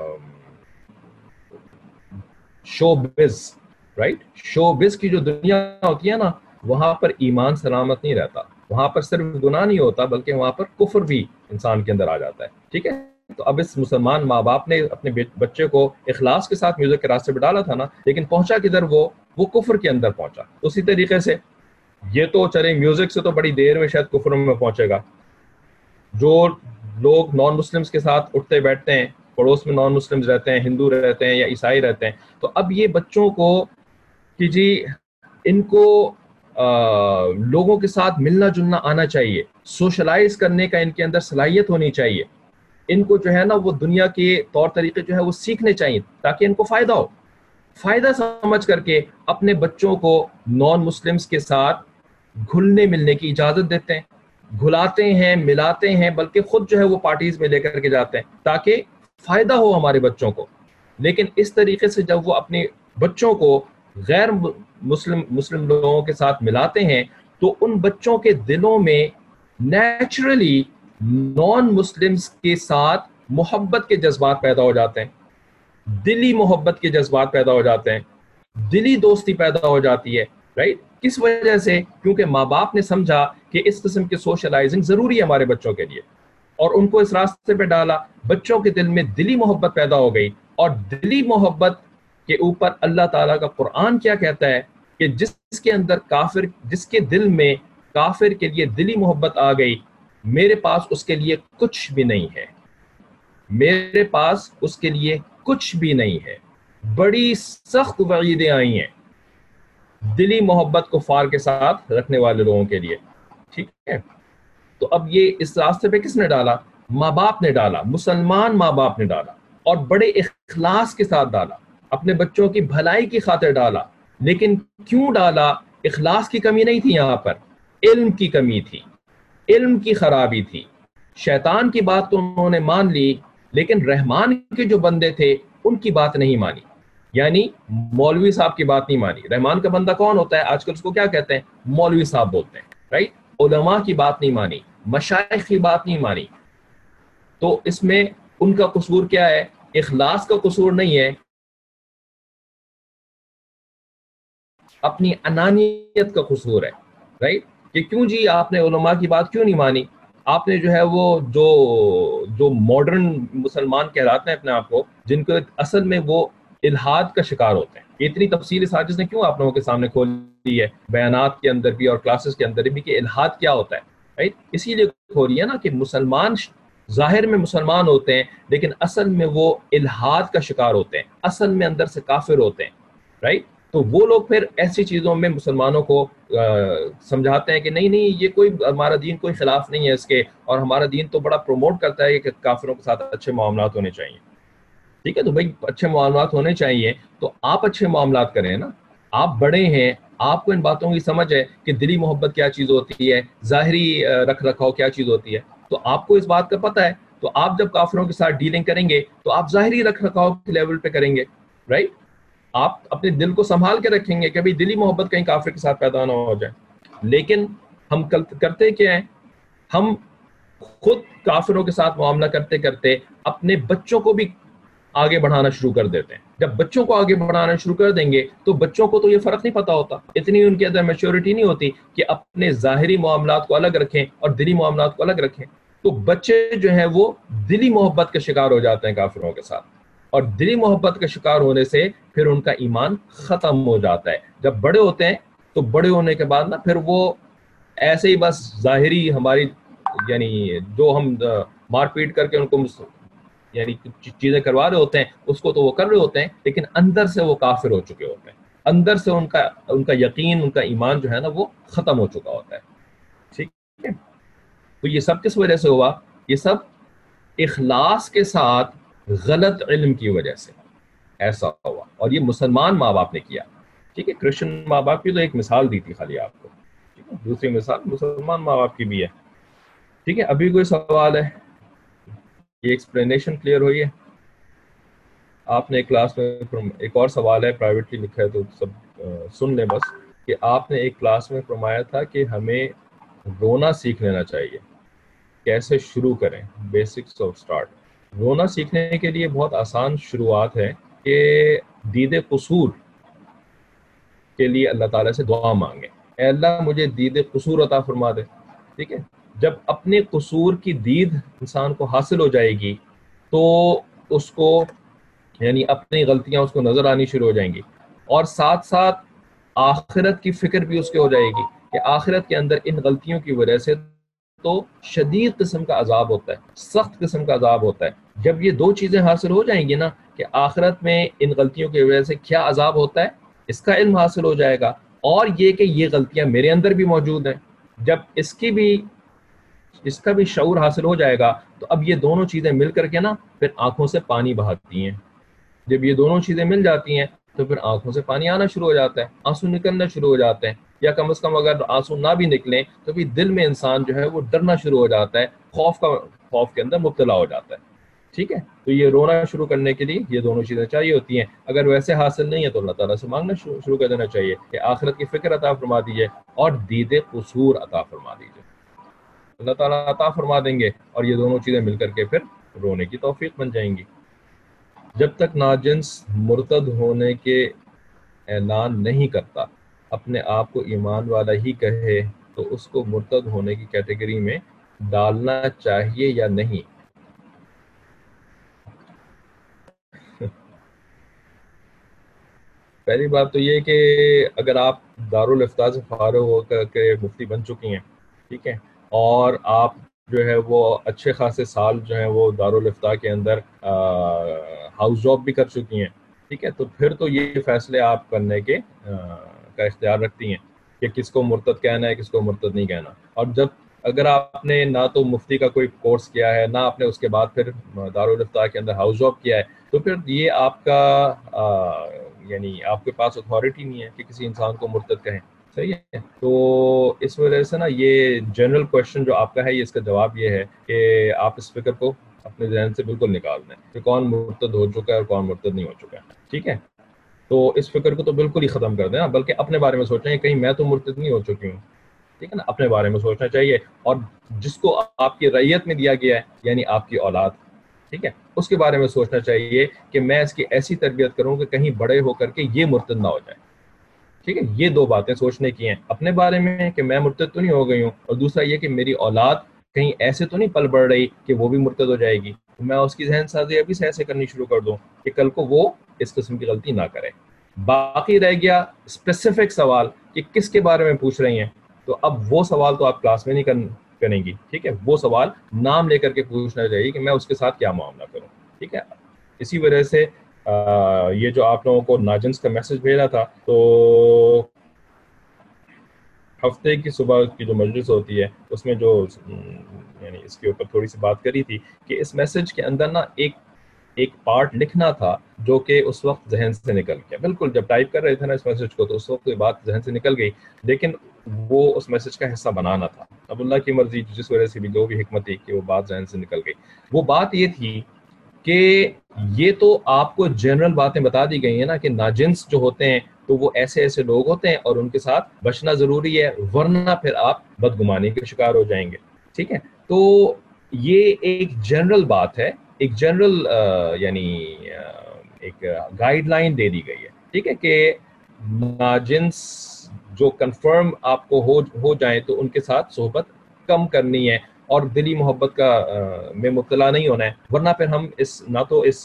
شو بز، رائٹ، شو بز کی جو دنیا ہوتی ہے نا، وہاں پر ایمان سلامت نہیں رہتا، وہاں پر صرف گناہ نہیں ہوتا بلکہ وہاں پر کفر بھی انسان کے اندر آ جاتا ہے. ٹھیک ہے، تو اب اس مسلمان ماں باپ نے اپنے بچے کو اخلاص کے ساتھ میوزک کے راستے پہ ڈالا تھا نا، لیکن پہنچا کدھر؟ وہ وہ کفر کے اندر پہنچا. اسی طریقے سے یہ تو چلے میوزک سے تو بڑی دیر میں شاید کفر میں پہنچے گا. جو لوگ نان مسلمس کے ساتھ اٹھتے بیٹھتے ہیں، پڑوس میں نان مسلمز رہتے ہیں، ہندو رہتے ہیں یا عیسائی رہتے ہیں، تو اب یہ بچوں کو کہ جی ان کو آ, لوگوں کے ساتھ ملنا جلنا آنا چاہیے، سوشلائز کرنے کا ان کے اندر صلاحیت ہونی چاہیے، ان کو جو ہے نا وہ دنیا کے طور طریقے جو ہے وہ سیکھنے چاہیے تاکہ ان کو فائدہ ہو. فائدہ سمجھ کر کے اپنے بچوں کو نان مسلمز کے ساتھ گھلنے ملنے کی اجازت دیتے ہیں، گھلاتے ہیں، ملاتے ہیں، بلکہ خود جو ہے وہ پارٹیز میں لے کر کے جاتے ہیں تاکہ فائدہ ہو ہمارے بچوں کو. لیکن اس طریقے سے جب وہ اپنے بچوں کو غیر مسلم مسلم لوگوں کے ساتھ ملاتے ہیں تو ان بچوں کے دلوں میں نیچرلی نان مسلمز کے ساتھ محبت کے جذبات پیدا ہو جاتے ہیں، دلی محبت کے جذبات پیدا ہو جاتے ہیں، دلی دوستی پیدا ہو جاتی ہے. رائٹ، کس وجہ سے؟ کیونکہ ماں باپ نے سمجھا کہ اس قسم کے سوشلائزنگ ضروری ہے ہمارے بچوں کے لیے، اور ان کو اس راستے پہ ڈالا. بچوں کے دل میں دلی محبت پیدا ہو گئی، اور دلی محبت کے اوپر اللہ تعالیٰ کا قرآن کیا کہتا ہے کہ جس کے اندر کافر، جس کے دل میں کافر کے لیے دلی محبت آ گئی، میرے پاس اس کے لیے کچھ بھی نہیں ہے، میرے پاس اس کے لیے کچھ بھی نہیں ہے. بڑی سخت وعیدیں آئی ہیں دلی محبت کفار کے ساتھ رکھنے والے لوگوں کے لیے. ٹھیک ہے، تو اب یہ اس راستے پہ کس نے ڈالا؟ ماں باپ نے ڈالا، مسلمان ماں باپ نے ڈالا، اور بڑے اخلاص کے ساتھ ڈالا، اپنے بچوں کی بھلائی کی خاطر ڈالا. لیکن کیوں ڈالا؟ اخلاص کی کمی نہیں تھی، یہاں پر علم کی کمی تھی، علم کی خرابی تھی. شیطان کی بات تو انہوں نے مان لی، لیکن رحمان کے جو بندے تھے ان کی بات نہیں مانی. یعنی مولوی صاحب کی بات نہیں مانی. رحمان کا بندہ کون ہوتا ہے؟ آج کل اس کو کیا کہتے ہیں؟ مولوی صاحب بولتے ہیں. رائٹ، علماء کی بات نہیں مانی، مشائخ کی بات نہیں مانی. تو اس میں ان کا قصور کیا ہے؟ اخلاص کا قصور نہیں ہے، اپنی انانیت کا قصور ہے. رائٹ، کہ کیوں جی آپ نے علماء کی بات کیوں نہیں مانی؟ آپ نے جو ہے وہ جو جو ماڈرن مسلمان کہلاتے ہیں اپنے آپ کو، جن کو اصل میں وہ الحاد کا شکار ہوتے ہیں. اتنی تفصیل اس حاجز نے کیوں آپ لوگوں کے سامنے کھول دی ہے بیانات کے اندر بھی اور کلاسز کے اندر بھی کہ الحاد کیا ہوتا ہے. رائٹ، اسی لیے کھولی ہے نا کہ مسلمان ظاہر میں مسلمان ہوتے ہیں لیکن اصل میں وہ الحاد کا شکار ہوتے ہیں، اصل میں اندر سے کافر ہوتے ہیں. رائٹ، تو وہ لوگ پھر ایسی چیزوں میں مسلمانوں کو سمجھاتے ہیں کہ نہیں نہیں، یہ کوئی ہمارا دین کوئی خلاف نہیں ہے اس کے، اور ہمارا دین تو بڑا پروموٹ کرتا ہے کہ کافروں کے ساتھ اچھے معاملات ہونے چاہیے. ٹھیک ہے، تو بھائی اچھے معاملات ہونے چاہیے تو آپ اچھے معاملات کریں نا. آپ بڑے ہیں، آپ کو ان باتوں کی سمجھ ہے کہ دلی محبت کیا چیز ہوتی ہے، ظاہری رکھ رکھاؤ کیا چیز ہوتی ہے، تو آپ کو اس بات کا پتہ ہے. تو آپ جب کافروں کے ساتھ ڈیلنگ کریں گے تو آپ ظاہری رکھ رکھاؤ کے لیول پہ کریں گے، رائٹ؟ آپ اپنے دل کو سنبھال کے رکھیں گے کہ بھائی دلی محبت کہیں کافر کے ساتھ پیدا نہ ہو جائے. لیکن ہم کرتے کیا ہیں، ہم خود کافروں کے ساتھ معاملہ کرتے کرتے اپنے بچوں کو بھی آگے بڑھانا شروع کر دیتے ہیں. جب بچوں کو آگے بڑھانا شروع کر دیں گے تو بچوں کو تو یہ فرق نہیں پتا ہوتا، اتنی ان کے اندر میچورٹی نہیں ہوتی کہ اپنے ظاہری معاملات کو الگ رکھیں اور دلی معاملات کو الگ رکھیں. تو بچے جو ہیں وہ دلی محبت کا شکار ہو جاتے ہیں کافروں کے ساتھ، اور دلی محبت کا شکار ہونے سے پھر ان کا ایمان ختم ہو جاتا ہے. جب بڑے ہوتے ہیں تو بڑے ہونے کے بعد نا پھر وہ ایسے ہی بس ظاہری ہماری یعنی جو ہم مار پیٹ کر کے ان کو یعنی چیزیں کروا رہے ہوتے ہیں اس کو تو وہ کر رہے ہوتے ہیں، لیکن اندر سے وہ کافر ہو چکے ہوتے ہیں، اندر سے ان کا ان کا یقین، ان کا ایمان جو ہے نا وہ ختم ہو چکا ہوتا ہے. ٹھیک ہے؟ تو یہ سب کس وجہ سے ہوا؟ یہ سب اخلاص کے ساتھ غلط علم کی وجہ سے ایسا ہوا، اور یہ مسلمان ماں باپ نے کیا. ٹھیک ہے، کرسچن ماں باپ کی تو ایک مثال دی تھی خالی آپ کو، ٹھیک ہے، دوسری مثال مسلمان ماں باپ کی بھی ہے. ٹھیک ہے، ابھی کوئی سوال ہے؟ یہ ایکسپلینیشن کلیئر ہوئی ہے؟ آپ نے ایک کلاس میں ایک اور سوال ہے پرائیویٹلی لکھا ہے تو سب سن لیں بس، کہ آپ نے ایک کلاس میں فرمایا تھا کہ ہمیں رونا سیکھ لینا چاہیے، کیسے شروع کریں، بیسکس آف سٹارٹ. رونا سیکھنے کے لیے بہت آسان شروعات ہے کہ دید قصور کے لیے اللہ تعالیٰ سے دعا مانگیں، اے اللہ مجھے دید قصور عطا فرما دے. ٹھیک ہے، جب اپنے قصور کی دید انسان کو حاصل ہو جائے گی تو اس کو یعنی اپنی غلطیاں اس کو نظر آنی شروع ہو جائیں گی، اور ساتھ ساتھ آخرت کی فکر بھی اس کے ہو جائے گی کہ آخرت کے اندر ان غلطیوں کی وجہ سے تو شدید قسم کا عذاب ہوتا ہے، سخت قسم کا عذاب ہوتا ہے. جب یہ دو چیزیں حاصل ہو جائیں گی نا کہ آخرت میں ان غلطیوں کی وجہ سے کیا عذاب ہوتا ہے اس کا علم حاصل ہو جائے گا، اور یہ کہ یہ غلطیاں میرے اندر بھی موجود ہیں، جب اس کی بھی اس کا بھی شعور حاصل ہو جائے گا تو اب یہ دونوں چیزیں مل کر کے نا پھر آنکھوں سے پانی بہاتی ہیں. جب یہ دونوں چیزیں مل جاتی ہیں تو پھر آنکھوں سے پانی آنا شروع ہو جاتا ہے، آنسو نکلنا شروع ہو جاتے ہیں، یا کم از کم اگر آنسو نہ بھی نکلیں تو بھی دل میں انسان جو ہے وہ ڈرنا شروع ہو جاتا ہے، خوف کا خوف کے اندر مبتلا ہو جاتا ہے. ٹھیک ہے، تو یہ رونا شروع کرنے کے لیے یہ دونوں چیزیں چاہیے ہوتی ہیں. اگر ویسے حاصل نہیں ہے تو اللہ تعالیٰ سے مانگنا شروع کر دینا چاہیے کہ آخرت کی فکر عطا فرما دیجیے اور دید قصور عطا فرما دیجیے. اللہ تعالیٰ عطا فرما دیں گے اور یہ دونوں چیزیں مل کر کے پھر رونے کی توفیق بن جائیں گی. جب تک ناجنس مرتد ہونے کے اعلان نہیں کرتا اپنے آپ کو ایمان والا ہی کہے تو اس کو مرتد ہونے کی کیٹیگری میں ڈالنا چاہیے یا نہیں؟ پہلی بات تو یہ کہ اگر آپ دارالافتاء سے فارغ ہو کر کے مفتی بن چکی ہیں، ٹھیک ہے، اور آپ جو ہے وہ اچھے خاصے سال جو ہیں وہ دارالافتاء کے اندر ہاؤس جاب بھی کر چکی ہیں، ٹھیک ہے، تو پھر تو یہ فیصلے آپ کرنے کے کا اختیار رکھتی ہیں کہ کس کو مرتد کہنا ہے کس کو مرتد نہیں کہنا. اور جب اگر آپ نے نہ تو مفتی کا کوئی کورس کیا ہے نہ آپ نے اس کے بعد پھر دارالافتاء کے اندر ہاؤس جاب کیا ہے تو پھر یہ آپ کا آ, یعنی آپ کے پاس اتھارٹی نہیں ہے کہ کسی انسان کو مرتد کہیں. صحیح ہے، تو اس وجہ سے نا یہ جنرل کویشچن جو آپ کا ہے یہ اس کا جواب یہ ہے کہ آپ اس فکر کو اپنے ذہن سے بالکل نکال دیں کہ کون مرتد ہو چکا ہے اور کون مرتد نہیں ہو چکا ہے. ٹھیک ہے، تو اس فکر کو تو بالکل ہی ختم کر دیں، بلکہ اپنے بارے میں سوچیں کہیں میں تو مرتد نہیں ہو چکی ہوں. ٹھیک ہے نا، اپنے بارے میں سوچنا چاہیے، اور جس کو آپ کی رعیت میں دیا گیا ہے یعنی آپ کی اولاد، ٹھیک ہے، اس کے بارے میں سوچنا چاہیے کہ میں اس کی ایسی تربیت کروں کہ کہیں بڑے ہو کر کے یہ مرتد نہ ہو جائے. ٹھیک ہے، یہ دو باتیں سوچنے کی ہیں، اپنے بارے میں کہ میں مرتد تو نہیں ہو گئی ہوں، اور دوسرا یہ کہ میری اولاد کہیں ایسے تو نہیں پل بڑھ رہی کہ وہ بھی مرتد ہو جائے گی، تو میں اس کی ذہن سازی ابھی سے ایسے کرنی شروع کر دوں کہ کل کو وہ اس قسم کی غلطی نہ کرے. باقی رہ گیا اسپیسیفک سوال کہ کس کے بارے میں پوچھ رہی ہیں، تو اب وہ سوال تو آپ کلاس میں نہیں کریں گی. ٹھیک ہے، وہ سوال نام لے کر کے پوچھنا چاہیے کہ میں اس کے ساتھ کیا معاملہ کروں. ٹھیک ہے، اسی وجہ سے آ, یہ جو آپ لوگوں کو ناجنس کا میسج بھیجا تھا، تو ہفتے کی صبح کی جو مجلس ہوتی ہے اس میں جو یعنی اس کے اوپر تھوڑی سی بات کری تھی کہ اس میسج کے اندر نا ایک ایک پارٹ لکھنا تھا جو کہ اس وقت ذہن سے نکل گیا. بالکل جب ٹائپ کر رہے تھے نا اس میسج کو تو اس وقت یہ بات ذہن سے نکل گئی، لیکن وہ اس میسج کا حصہ بنانا تھا. اب اللہ کی مرضی جس وجہ سے بھی جو بھی حکمت تھی کہ وہ بات ذہن سے نکل گئی. وہ بات یہ تھی کہ یہ تو آپ کو جنرل باتیں بتا دی گئی ہیں نا کہ ناجنس جو ہوتے ہیں تو وہ ایسے ایسے لوگ ہوتے ہیں اور ان کے ساتھ بچنا ضروری ہے ورنہ پھر آپ بدگمانی کے شکار ہو جائیں گے. ٹھیک ہے, تو یہ ایک جنرل بات ہے, ایک جنرل یعنی ایک گائیڈ لائن دے دی گئی ہے. ٹھیک ہے, کہ ناجنس جو کنفرم آپ کو ہو ہو جائیں تو ان کے ساتھ صحبت کم کرنی ہے اور دلی محبت کا میں مبتلا نہیں ہونا ہے ورنہ پھر ہم اس نہ تو اس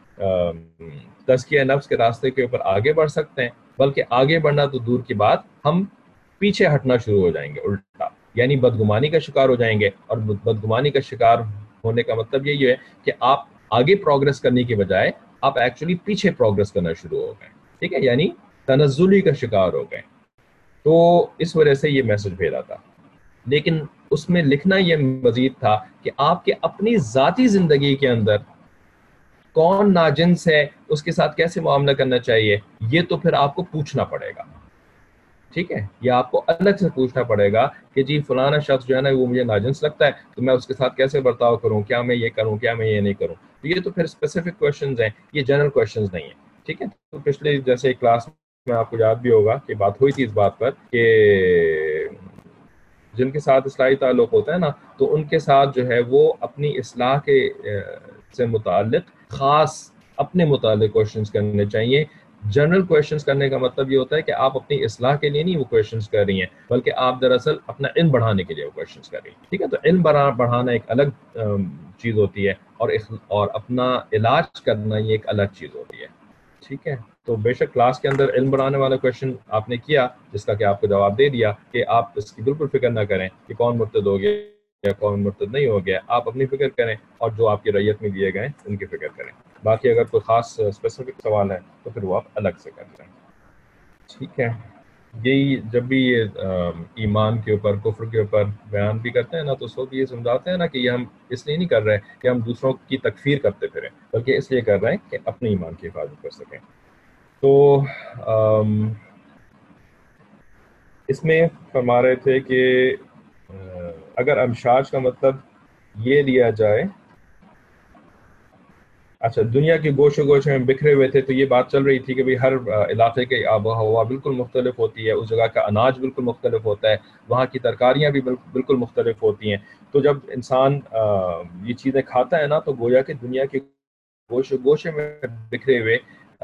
تزکیہ نفس کے راستے کے اوپر آگے بڑھ سکتے ہیں بلکہ آگے بڑھنا تو دور کی بات ہم پیچھے ہٹنا شروع ہو جائیں گے الٹا, یعنی بدگمانی کا شکار ہو جائیں گے. اور بدگمانی کا شکار ہونے کا مطلب یہی ہے کہ آپ آگے پروگرس کرنے کی بجائے آپ ایکچولی پیچھے پروگرس کرنا شروع ہو گئے. ٹھیک ہے, یعنی تنزلی کا شکار ہو گئے. تو اس وجہ سے یہ میسج بھیجا تھا, لیکن اس میں لکھنا یہ مزید تھا کہ آپ کے اپنی ذاتی زندگی کے اندر کون ناجنس ہے, اس کے ساتھ کیسے معاملہ کرنا چاہیے, یہ تو پھر آپ کو پوچھنا پڑے گا. ٹھیک ہے, یہ آپ کو الگ سے پوچھنا پڑے گا کہ جی فلانا شخص جو ہے نا وہ مجھے ناجنس لگتا ہے تو میں اس کے ساتھ کیسے برتاؤ کروں, کیا میں یہ کروں, کیا میں یہ نہیں کروں. تو یہ تو پھر اسپیسیفک کویشچنز ہیں, یہ جنرل کویشچنز نہیں ہیں. ٹھیک ہے, تو پچھلے جیسے کلاس میں آپ کو یاد بھی ہوگا کہ بات ہوئی تھی اس بات پر کہ جن کے ساتھ اصلاحی تعلق ہوتا ہے نا تو ان کے ساتھ جو ہے وہ اپنی اصلاح کے سے متعلق خاص اپنے متعلق کویشچنز کرنے چاہیے. جنرل کویشچنز کرنے کا مطلب یہ ہوتا ہے کہ آپ اپنی اصلاح کے لیے نہیں وہ کویشچنز کر رہی ہیں بلکہ آپ دراصل اپنا علم بڑھانے کے لیے وہ کویشچنز کر رہی ہیں. ٹھیک ہے, تو علم بڑھانا ایک الگ چیز ہوتی ہے اور اور اپنا علاج کرنا یہ ایک الگ چیز ہوتی ہے. ٹھیک ہے, تو بے شک کلاس کے اندر علم بڑھانے والا کویشچن آپ نے کیا جس کا کہ آپ کو جواب دے دیا کہ آپ اس کی بالکل فکر نہ کریں کہ کون مرتد ہو گیا یا کون مرتد نہیں ہو گیا. آپ اپنی فکر کریں اور جو آپ کی ریت میں دیے گئے ان کی فکر کریں. باقی اگر کوئی خاص اسپیسیفک سوال ہے تو پھر وہ آپ الگ سے کر لیں. ٹھیک ہے, یہی جب بھی یہ ایمان کے اوپر کفر کے اوپر بیان بھی کرتے ہیں نا تو اس وقت یہ سمجھاتے ہیں نا کہ یہ ہم اس لیے نہیں کر رہے کہ ہم دوسروں کی تکفیر کرتے پھریں بلکہ اس لیے کر رہے ہیں کہ اپنے ایمان کی حفاظت کر سکیں. تو اس میں فرما رہے تھے کہ اگر امشاج کا مطلب یہ لیا جائے, اچھا دنیا کے گوشے گوشے میں بکھرے ہوئے تھے تو یہ بات چل رہی تھی کہ ہر علاقے کی آب و ہوا بالکل مختلف ہوتی ہے, اس جگہ کا اناج بالکل مختلف ہوتا ہے, وہاں کی ترکاریاں بھی بالکل مختلف ہوتی ہیں. تو جب انسان یہ چیزیں کھاتا ہے نا تو گویا کہ دنیا کے گوشے گوشے میں بکھرے ہوئے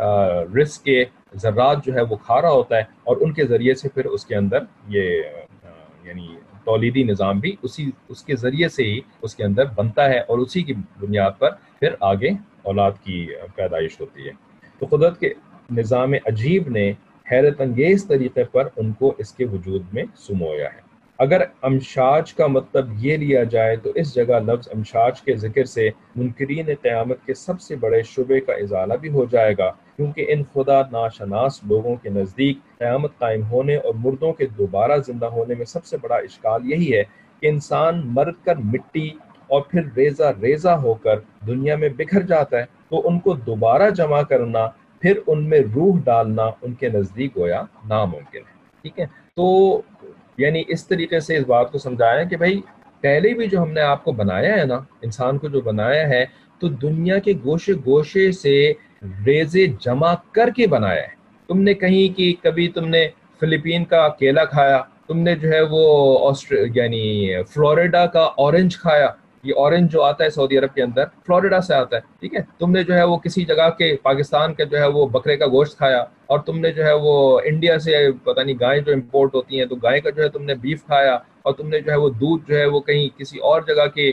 رزق کے ذرات جو ہے وہ کھا رہا ہوتا ہے اور ان کے ذریعے سے پھر اس کے اندر یہ یعنی تولیدی نظام بھی اسی اس کے ذریعے سے ہی اس کے اندر بنتا ہے اور اسی کی بنیاد پر پھر آگے اولاد کی پیدائش ہوتی ہے. تو قدرت کے نظام عجیب نے حیرت انگیز طریقے پر ان کو اس کے وجود میں سمویا ہے. اگر امشاج کا مطلب یہ لیا جائے تو اس جگہ لفظ امشاج کے ذکر سے منکرین قیامت کے سب سے بڑے شبے کا ازالہ بھی ہو جائے گا, کیونکہ ان خدا ناشناس لوگوں کے نزدیک قیامت قائم ہونے اور مردوں کے دوبارہ زندہ ہونے میں سب سے بڑا اشکال یہی ہے کہ انسان مر کر مٹی اور پھر ریزہ ریزہ ہو کر دنیا میں بکھر جاتا ہے تو ان کو دوبارہ جمع کرنا پھر ان میں روح ڈالنا ان کے نزدیک گویا ناممکن ہے. ٹھیک ہے, تو یعنی اس طریقے سے اس بات کو سمجھایا کہ بھائی پہلے بھی جو ہم نے آپ کو بنایا ہے نا, انسان کو جو بنایا ہے تو دنیا کے گوشے گوشے سے ریزے جمع کر کے بنایا ہے. تم نے کہیں کہ کبھی تم نے فلپین کا کیلا کھایا, تم نے جو ہے وہ یعنی فلوریڈا کا اورنج کھایا, یہ اورنج جو آتا ہے سعودی عرب کے اندر فلوریڈا سے آتا ہے. ٹھیک ہے, تم نے جو ہے وہ کسی جگہ کے پاکستان کے جو ہے وہ بکرے کا گوشت کھایا اور تم نے جو ہے وہ انڈیا سے پتہ نہیں گائے جو امپورٹ ہوتی ہیں تو گائے کا جو ہے تم نے بیف کھایا اور تم نے جو ہے وہ دودھ جو ہے وہ کہیں کسی اور جگہ کے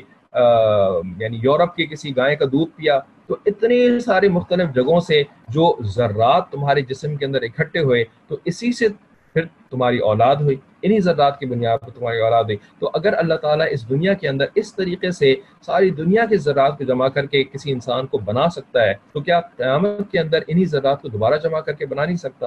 یعنی یورپ کی کسی گائے کا دودھ پیا. تو اتنے سارے مختلف جگہوں سے جو ذرات تمہارے جسم کے اندر اکٹھے ہوئے تو اسی سے پھر تمہاری اولاد ہوئی, انہی ذرات کی بنیاد پر تمہاری اولاد ہوئی. تو اگر اللہ تعالیٰ اس دنیا کے اندر اس طریقے سے ساری دنیا کے ذرات کو جمع کر کے کسی انسان کو بنا سکتا ہے تو کیا قیامت کے اندر انہی ذرات کو دوبارہ جمع کر کے بنا نہیں سکتا؟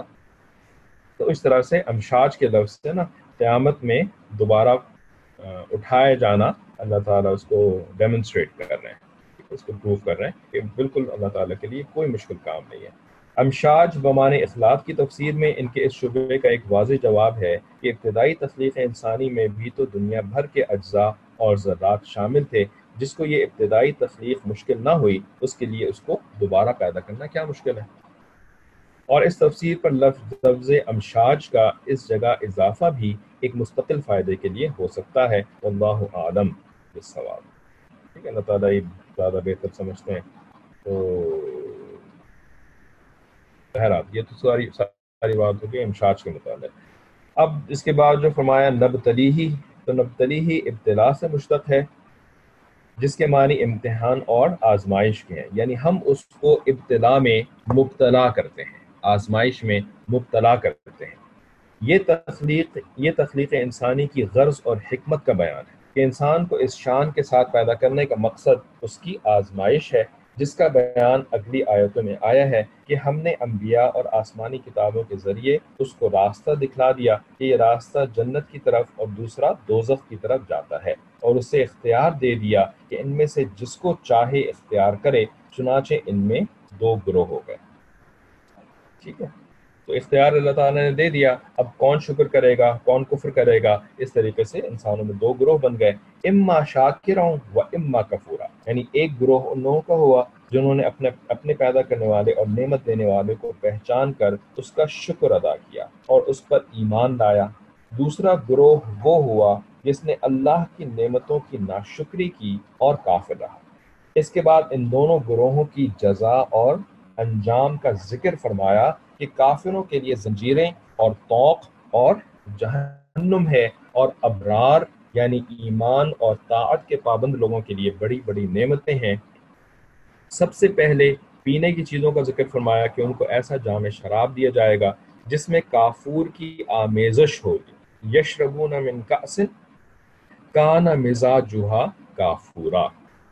تو اس طرح سے امشاج کے لفظ سے نا قیامت میں دوبارہ اٹھائے جانا اللہ تعالیٰ اس کو ڈیمونسٹریٹ کر رہے ہیں, اس کو پروف کر رہے ہیں کہ بالکل اللہ تعالیٰ کے لیے کوئی مشکل کام نہیں ہے. امشاج بمعنی اخلاق کی تفسیر میں ان کے اس شبے کا ایک واضح جواب ہے کہ ابتدائی تخلیق انسانی میں بھی تو دنیا بھر کے اجزاء اور ذرات شامل تھے. جس کو یہ ابتدائی تخلیق مشکل نہ ہوئی اس کے لیے اس کو دوبارہ پیدا کرنا کیا مشکل ہے. اور اس تفسیر پر لفظ لفظ امشاج کا اس جگہ اضافہ بھی ایک مستقل فائدے کے لیے ہو سکتا ہے. واللہ اعلم بالصواب. ٹھیک ہے، اللہ تعالیٰ یہ زیادہ بہتر سمجھتے ہیں. تو بہرحال یہ تو ساری ساری بات ہو گئی امشاج کے متعلق. اب اس کے بعد جو فرمایا نبتلیہ، تو نبتلیہ ابتلا سے مشتق ہے جس کے معنی امتحان اور آزمائش کے ہیں. یعنی ہم اس کو ابتلا میں مبتلا کرتے ہیں، آزمائش میں مبتلا کرتے ہیں. یہ تخلیق یہ تخلیق انسانی کی غرض اور حکمت کا بیان ہے کہ انسان کو اس شان کے ساتھ پیدا کرنے کا مقصد اس کی آزمائش ہے، جس کا بیان اگلی آیتوں میں آیا ہے کہ ہم نے انبیاء اور آسمانی کتابوں کے ذریعے اس کو راستہ دکھلا دیا کہ یہ راستہ جنت کی طرف اور دوسرا دوزخ کی طرف جاتا ہے، اور اسے اختیار دے دیا کہ ان میں سے جس کو چاہے اختیار کرے. چنانچہ ان میں دو گروہ ہو گئے. ٹھیک ہے، تو اختیار اللہ تعالیٰ نے دے دیا. اب کون شکر کرے گا، کون کفر کرے گا. اس طریقے سے انسانوں میں دو گروہ بن گئے، اما شاکرا و اما کفورا. یعنی ایک گروہ ان لوگوں کا ہوا جنہوں نے اپنے اپنے پیدا کرنے والے اور نعمت دینے والے کو پہچان کر اس کا شکر ادا کیا اور اس پر ایمان لایا. دوسرا گروہ وہ ہوا جس نے اللہ کی نعمتوں کی ناشکری کی اور کافر رہا. اس کے بعد ان دونوں گروہوں کی جزا اور انجام کا ذکر فرمایا کہ کافروں کے لیے زنجیریں اور طوق اور جہنم ہے، اور ابرار یعنی ایمان اور طاعت کے پابند لوگوں کے لیے بڑی بڑی نعمتیں ہیں. سب سے پہلے پینے کی چیزوں کا ذکر فرمایا کہ ان کو ایسا جام شراب دیا جائے گا جس میں کافور کی آمیزش ہوگی. یشربون من کأس کان مزاجها کافورا.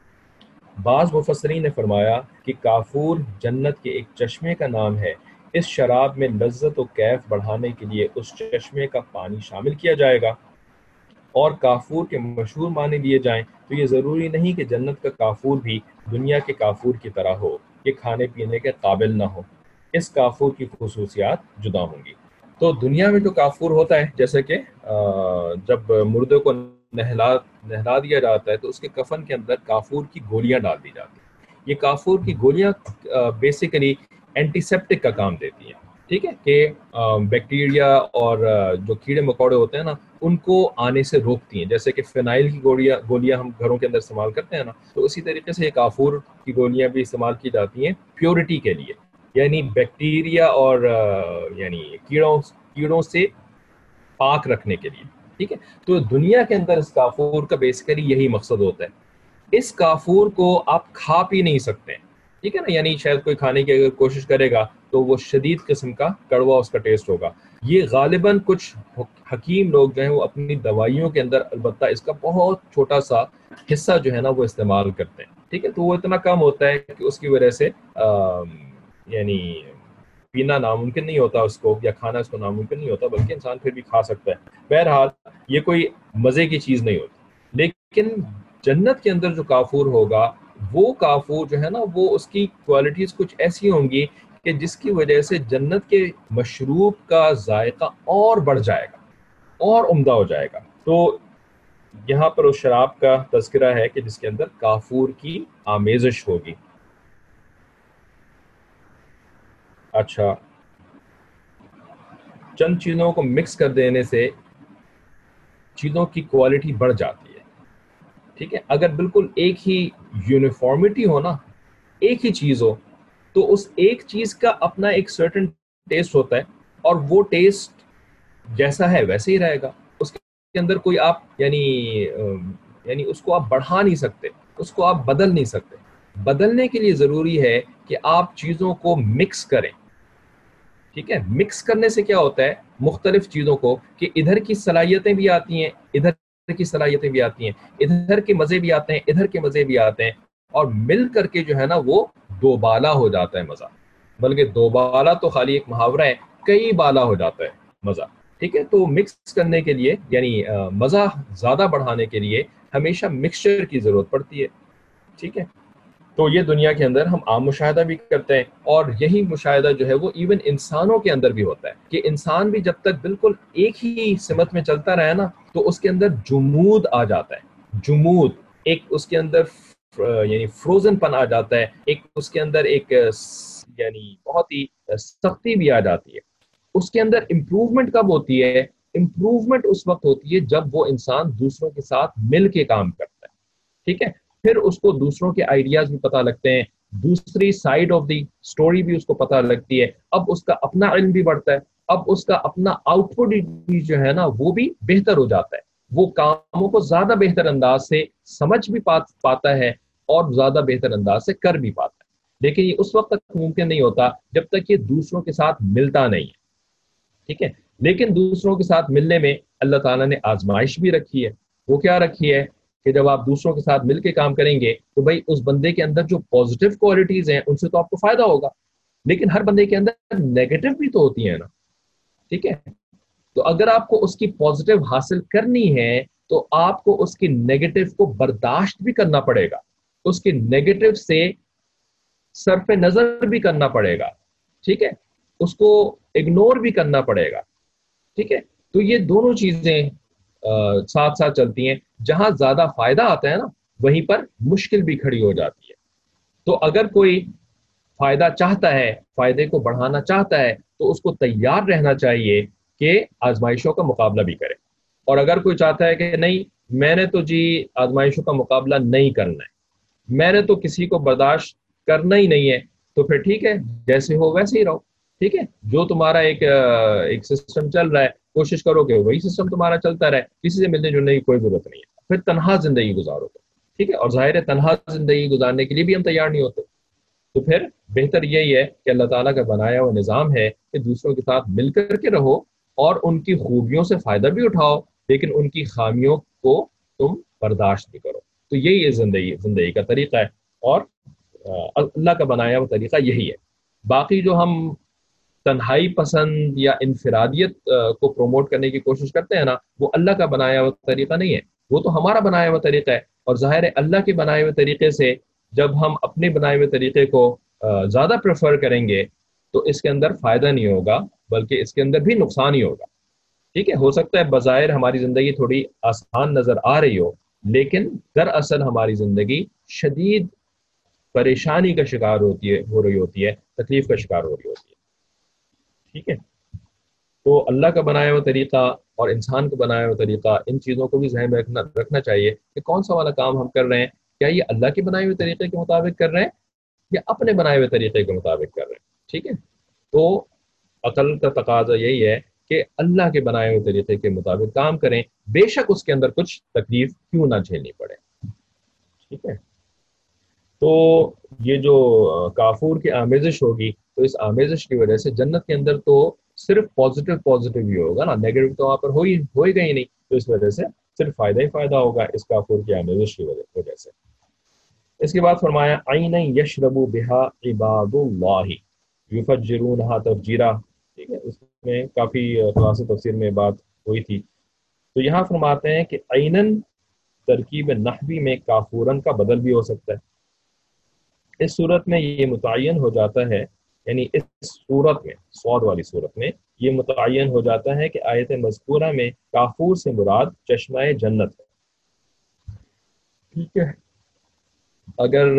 بعض مفسرین نے فرمایا کہ کافور جنت کے ایک چشمے کا نام ہے. اس شراب میں لذت و کیف بڑھانے کے لیے اس چشمے کا پانی شامل کیا جائے گا. اور کافور کے مشہور معنی لیے جائیں تو یہ ضروری نہیں کہ جنت کا کافور بھی دنیا کے کافور کی طرح ہو، یہ کھانے پینے کے قابل نہ ہو. اس کافور کی خصوصیات جدا ہوں گی. تو دنیا میں جو کافور ہوتا ہے، جیسے کہ جب مردے کو نہلا نہلا دیا جاتا ہے تو اس کے کفن کے اندر کافور کی گولیاں ڈال دی جاتی ہیں. یہ کافور کی گولیاں بیسیکلی اینٹی سیپٹک کا کام دیتی ہیں. ٹھیک ہے، کہ بیکٹیریا اور جو کیڑے مکوڑے ہوتے ہیں نا ان کو آنے سے روکتی ہیں. جیسے کہ فینائل کی گولیاں گولیاں ہم گھروں کے اندر استعمال کرتے ہیں نا، تو اسی طریقے سے یہ کافور کی گولیاں بھی استعمال کی جاتی ہیں پیورٹی کے لیے، یعنی بیکٹیریا اور یعنی کیڑوں کیڑوں سے پاک رکھنے کے لیے. ٹھیک ہے، تو دنیا کے اندر اس کافور کا بیسیکلی یہی مقصد ہوتا ہے. اس کافور کو آپ کھا پی نہیں سکتے. ٹھیک ہے نا، یعنی شاید کوئی کھانے کی اگر کوشش کرے گا تو وہ شدید قسم کا کڑوا اس کا ٹیسٹ ہوگا. یہ غالباً کچھ حکیم لوگ جو ہیں وہ اپنی دوائیوں کے اندر البتہ اس کا بہت چھوٹا سا حصہ جو ہے نا وہ استعمال کرتے ہیں. ٹھیک ہے، تو وہ اتنا کم ہوتا ہے کہ اس کی وجہ سے یعنی پینا ناممکن نہیں ہوتا اس کو، یا کھانا اس کو ناممکن نہیں ہوتا، بلکہ انسان پھر بھی کھا سکتا ہے. بہرحال یہ کوئی مزے کی چیز نہیں ہوتی. لیکن جنت کے اندر جو کافور ہوگا وہ کافور جو ہے نا وہ اس کی کوالٹیز کچھ ایسی ہوں گی کہ جس کی وجہ سے جنت کے مشروب کا ذائقہ اور بڑھ جائے گا اور عمدہ ہو جائے گا. تو یہاں پر اس شراب کا تذکرہ ہے کہ جس کے اندر کافور کی آمیزش ہوگی. اچھا، چند چیزوں کو مکس کر دینے سے چیزوں کی کوالٹی بڑھ جاتی ہے. ٹھیک ہے، اگر بالکل ایک ہی یونیفارمٹی ہو نا، ایک ہی چیز ہو، تو اس ایک چیز کا اپنا ایک سرٹن ٹیسٹ ہوتا ہے اور وہ ٹیسٹ جیسا ہے ویسے ہی رہے گا. اس کے اندر کوئی آپ یعنی یعنی اس کو آپ بڑھا نہیں سکتے، اس کو آپ بدل نہیں سکتے. بدلنے کے لیے ضروری ہے کہ آپ چیزوں کو مکس کریں. ٹھیک ہے، مکس کرنے سے کیا ہوتا ہے مختلف چیزوں کو کہ ادھر کی صلاحیتیں بھی آتی ہیں، ادھر کی صلاحیتیں بھی آتی ہیں، ادھر کے مزے بھی آتے ہیں، ادھر کے مزے بھی آتے ہیں، اور مل کر کے جو ہے نا وہ دو بالا ہو جاتا ہے مزہ. بلکہ دو بالا تو خالی ایک محاورہ ہے، کئی بالا ہو جاتا ہے مزہ. ٹھیک ہے، تو مکس کرنے کے لیے یعنی مزہ زیادہ بڑھانے کے لیے ہمیشہ مکسچر کی ضرورت پڑتی ہے. ٹھیک ہے، تو یہ دنیا کے اندر ہم عام مشاہدہ بھی کرتے ہیں، اور یہی مشاہدہ جو ہے وہ ایون انسانوں کے اندر بھی ہوتا ہے کہ انسان بھی جب تک بالکل ایک ہی سمت میں چلتا رہے نا تو اس کے اندر جمود آ جاتا ہے، جمود ایک اس کے اندر یعنی فروزن پن آ جاتا ہے، ایک اس کے اندر ایک یعنی بہت ہی سختی بھی آ جاتی ہے۔ اس کے اندر امپروومنٹ کب ہوتی ہے؟ امپروومنٹ اس وقت ہوتی ہے جب وہ انسان دوسروں کے ساتھ مل کے کام کرتا ہے، ٹھیک ہے، پھر اس کو دوسروں کے آئیڈیاز بھی پتہ لگتے ہیں، دوسری سائیڈ آف دی سٹوری بھی اس کو پتہ لگتی ہے، اب اس کا اپنا علم بھی بڑھتا ہے، اب اس کا اپنا آؤٹ پٹ بھی جو ہے نا وہ بھی بہتر ہو جاتا ہے، وہ کاموں کو زیادہ بہتر انداز سے سمجھ بھی پاتا ہے اور زیادہ بہتر انداز سے کر بھی پاتا ہے۔ لیکن یہ اس وقت تک ممکن نہیں ہوتا جب تک یہ دوسروں کے ساتھ ملتا نہیں ہے، ٹھیک ہے۔ لیکن دوسروں کے ساتھ ملنے میں اللہ تعالیٰ نے آزمائش بھی رکھی ہے۔ وہ کیا رکھی ہے کہ جب آپ دوسروں کے ساتھ مل کے کام کریں گے تو بھائی اس بندے کے اندر جو پازیٹیو کوالٹیز ہیں ان سے تو آپ کو فائدہ ہوگا، لیکن ہر بندے کے اندر نیگیٹو بھی تو ہوتی ہیں نا، ٹھیک ہے۔ تو اگر آپ کو اس کی پازیٹیو حاصل کرنی ہے تو آپ کو اس کی نیگیٹو کو برداشت بھی کرنا پڑے گا، اس کی نیگیٹو سے صرف نظر بھی کرنا پڑے گا، ٹھیک ہے، اس کو اگنور بھی کرنا پڑے گا، ٹھیک ہے۔ تو یہ دونوں چیزیں ساتھ ساتھ چلتی ہیں، جہاں زیادہ فائدہ آتا ہے نا وہیں پر مشکل بھی کھڑی ہو جاتی ہے۔ تو اگر کوئی فائدہ چاہتا ہے، فائدے کو بڑھانا چاہتا ہے تو اس کو تیار رہنا چاہیے کہ آزمائشوں کا مقابلہ بھی کرے، اور اگر کوئی چاہتا ہے کہ نہیں میں نے تو جی آزمائشوں کا مقابلہ نہیں کرنا ہے، میں نے تو کسی کو برداشت کرنا ہی نہیں ہے، تو پھر ٹھیک ہے جیسے ہو ویسے ہی رہو، ٹھیک ہے، جو تمہارا ایک ایک سسٹم چل رہا ہے کوشش کرو کہ وہی سسٹم تمہارا چلتا رہے، کسی سے ملنے جلنے کی کوئی ضرورت نہیں ہے، پھر تنہا زندگی گزارو تو ٹھیک ہے، اور ظاہر ہے تنہا زندگی گزارنے کے لیے بھی ہم تیار نہیں ہوتے، تو پھر بہتر یہی ہے کہ اللہ تعالیٰ کا بنایا ہوا نظام ہے کہ دوسروں کے ساتھ مل کر کے رہو اور ان کی خوبیوں سے فائدہ بھی اٹھاؤ، لیکن ان کی خامیوں کو تم برداشت بھی کرو۔ تو یہی ہے زندگی زندگی کا طریقہ ہے، اور اللہ کا بنایا ہوا طریقہ یہی ہے۔ باقی جو ہم تنہائی پسند یا انفرادیت کو پروموٹ کرنے کی کوشش کرتے ہیں نا وہ اللہ کا بنایا ہوا طریقہ نہیں ہے، وہ تو ہمارا بنایا ہوا طریقہ ہے، اور ظاہر ہے اللہ کے بنائے ہوئے طریقے سے جب ہم اپنے بنائے ہوئے طریقے کو زیادہ پریفر کریں گے تو اس کے اندر فائدہ نہیں ہوگا بلکہ اس کے اندر بھی نقصان ہی ہوگا، ٹھیک ہے۔ ہو سکتا ہے بظاہر ہماری زندگی تھوڑی آسان نظر آ رہی ہو، لیکن دراصل ہماری زندگی شدید پریشانی کا شکار ہوتی ہے ہو رہی ہوتی ہے تکلیف کا شکار ہو رہی ہوتی ہے، ٹھیک ہے۔ تو اللہ کا بنایا ہوا طریقہ اور انسان کا بنایا ہوا طریقہ، ان چیزوں کو بھی ذہن میں رکھنا رکھنا چاہیے کہ کون سا والا کام ہم کر رہے ہیں، کیا یہ اللہ کے بنائے ہوئے طریقے کے مطابق کر رہے ہیں یا اپنے بنائے ہوئے طریقے کے مطابق کر رہے ہیں، ٹھیک ہے۔ تو عقل کا تقاضا یہی ہے کہ اللہ کے بنائے ہوئے طریقے کے مطابق کام کریں، بے شک اس کے اندر کچھ تکلیف کیوں نہ جھیلنی پڑے، ٹھیک ہے۔ تو یہ جو کافور کی آمیزش ہوگی تو اس آمیزش کی وجہ سے جنت کے اندر تو صرف پازیٹیو پازیٹیو ہی ہوگا نا، نیگیٹو تو وہاں پر ہو ہی ہو ہی گئی نہیں، تو اس وجہ سے صرف فائدہ ہی فائدہ ہوگا اس کافور کی آمیزش کی وجہ سے۔ اس کے بعد فرمایا عینا یشرب بہا عباد اللہ یفجرونہا تفجیرا، ٹھیک ہے، اس میں کافی خلاصہ تفسیر میں بات ہوئی تھی۔ تو یہاں فرماتے ہیں کہ عینن ترکیب نحوی میں کافورن کا بدل بھی ہو سکتا ہے، اس صورت میں یہ متعین ہو جاتا ہے، یعنی اس صورت میں صاد والی صورت میں یہ متعین ہو جاتا ہے کہ آیت مذکورہ میں کافور سے مراد چشمہ جنت ہے، ٹھیک ہے۔ اگر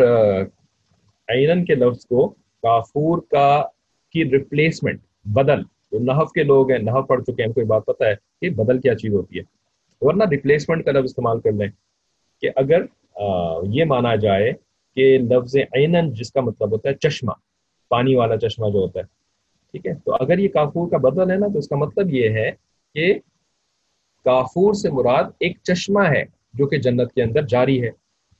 عینن کے لفظ کو کافور کا کی ریپلیسمنٹ بدل، جو نحو کے لوگ ہیں نحو پڑھ چکے ہیں ان کو یہ بات پتہ ہے کہ بدل کیا چیز ہوتی ہے، ورنہ ریپلیسمنٹ کا لفظ استعمال کر لیں کہ اگر آ, یہ مانا جائے کہ لفظ عینن جس کا مطلب ہوتا ہے چشمہ، پانی والا چشمہ جو ہوتا ہے، ٹھیک ہے، تو اگر یہ کافور کا بدل ہے نا تو اس کا مطلب یہ ہے کہ کافور سے مراد ایک چشمہ ہے جو کہ جنت کے اندر جاری ہے،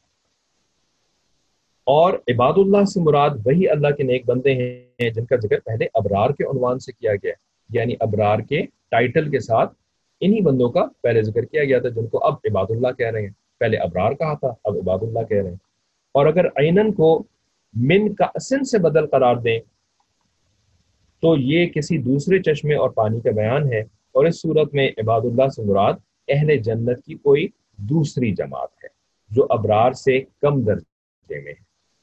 اور عباد اللہ سے مراد وہی اللہ کے نیک بندے ہیں جن کا ذکر پہلے ابرار کے عنوان سے کیا گیا، یعنی ابرار کے ٹائٹل کے ساتھ انہی بندوں کا پہلے ذکر کیا گیا تھا جن کو اب عباد اللہ کہہ رہے ہیں، پہلے ابرار کہا تھا اب عباد اللہ کہہ رہے ہیں۔ اور اگر عینن کو من کا اسن سے بدل قرار دیں تو یہ کسی دوسرے چشمے اور پانی کا بیان ہے، اور اس صورت میں عباد اللہ سے مراد اہل جنت کی کوئی دوسری جماعت ہے جو ابرار سے کم درجے میں ہے،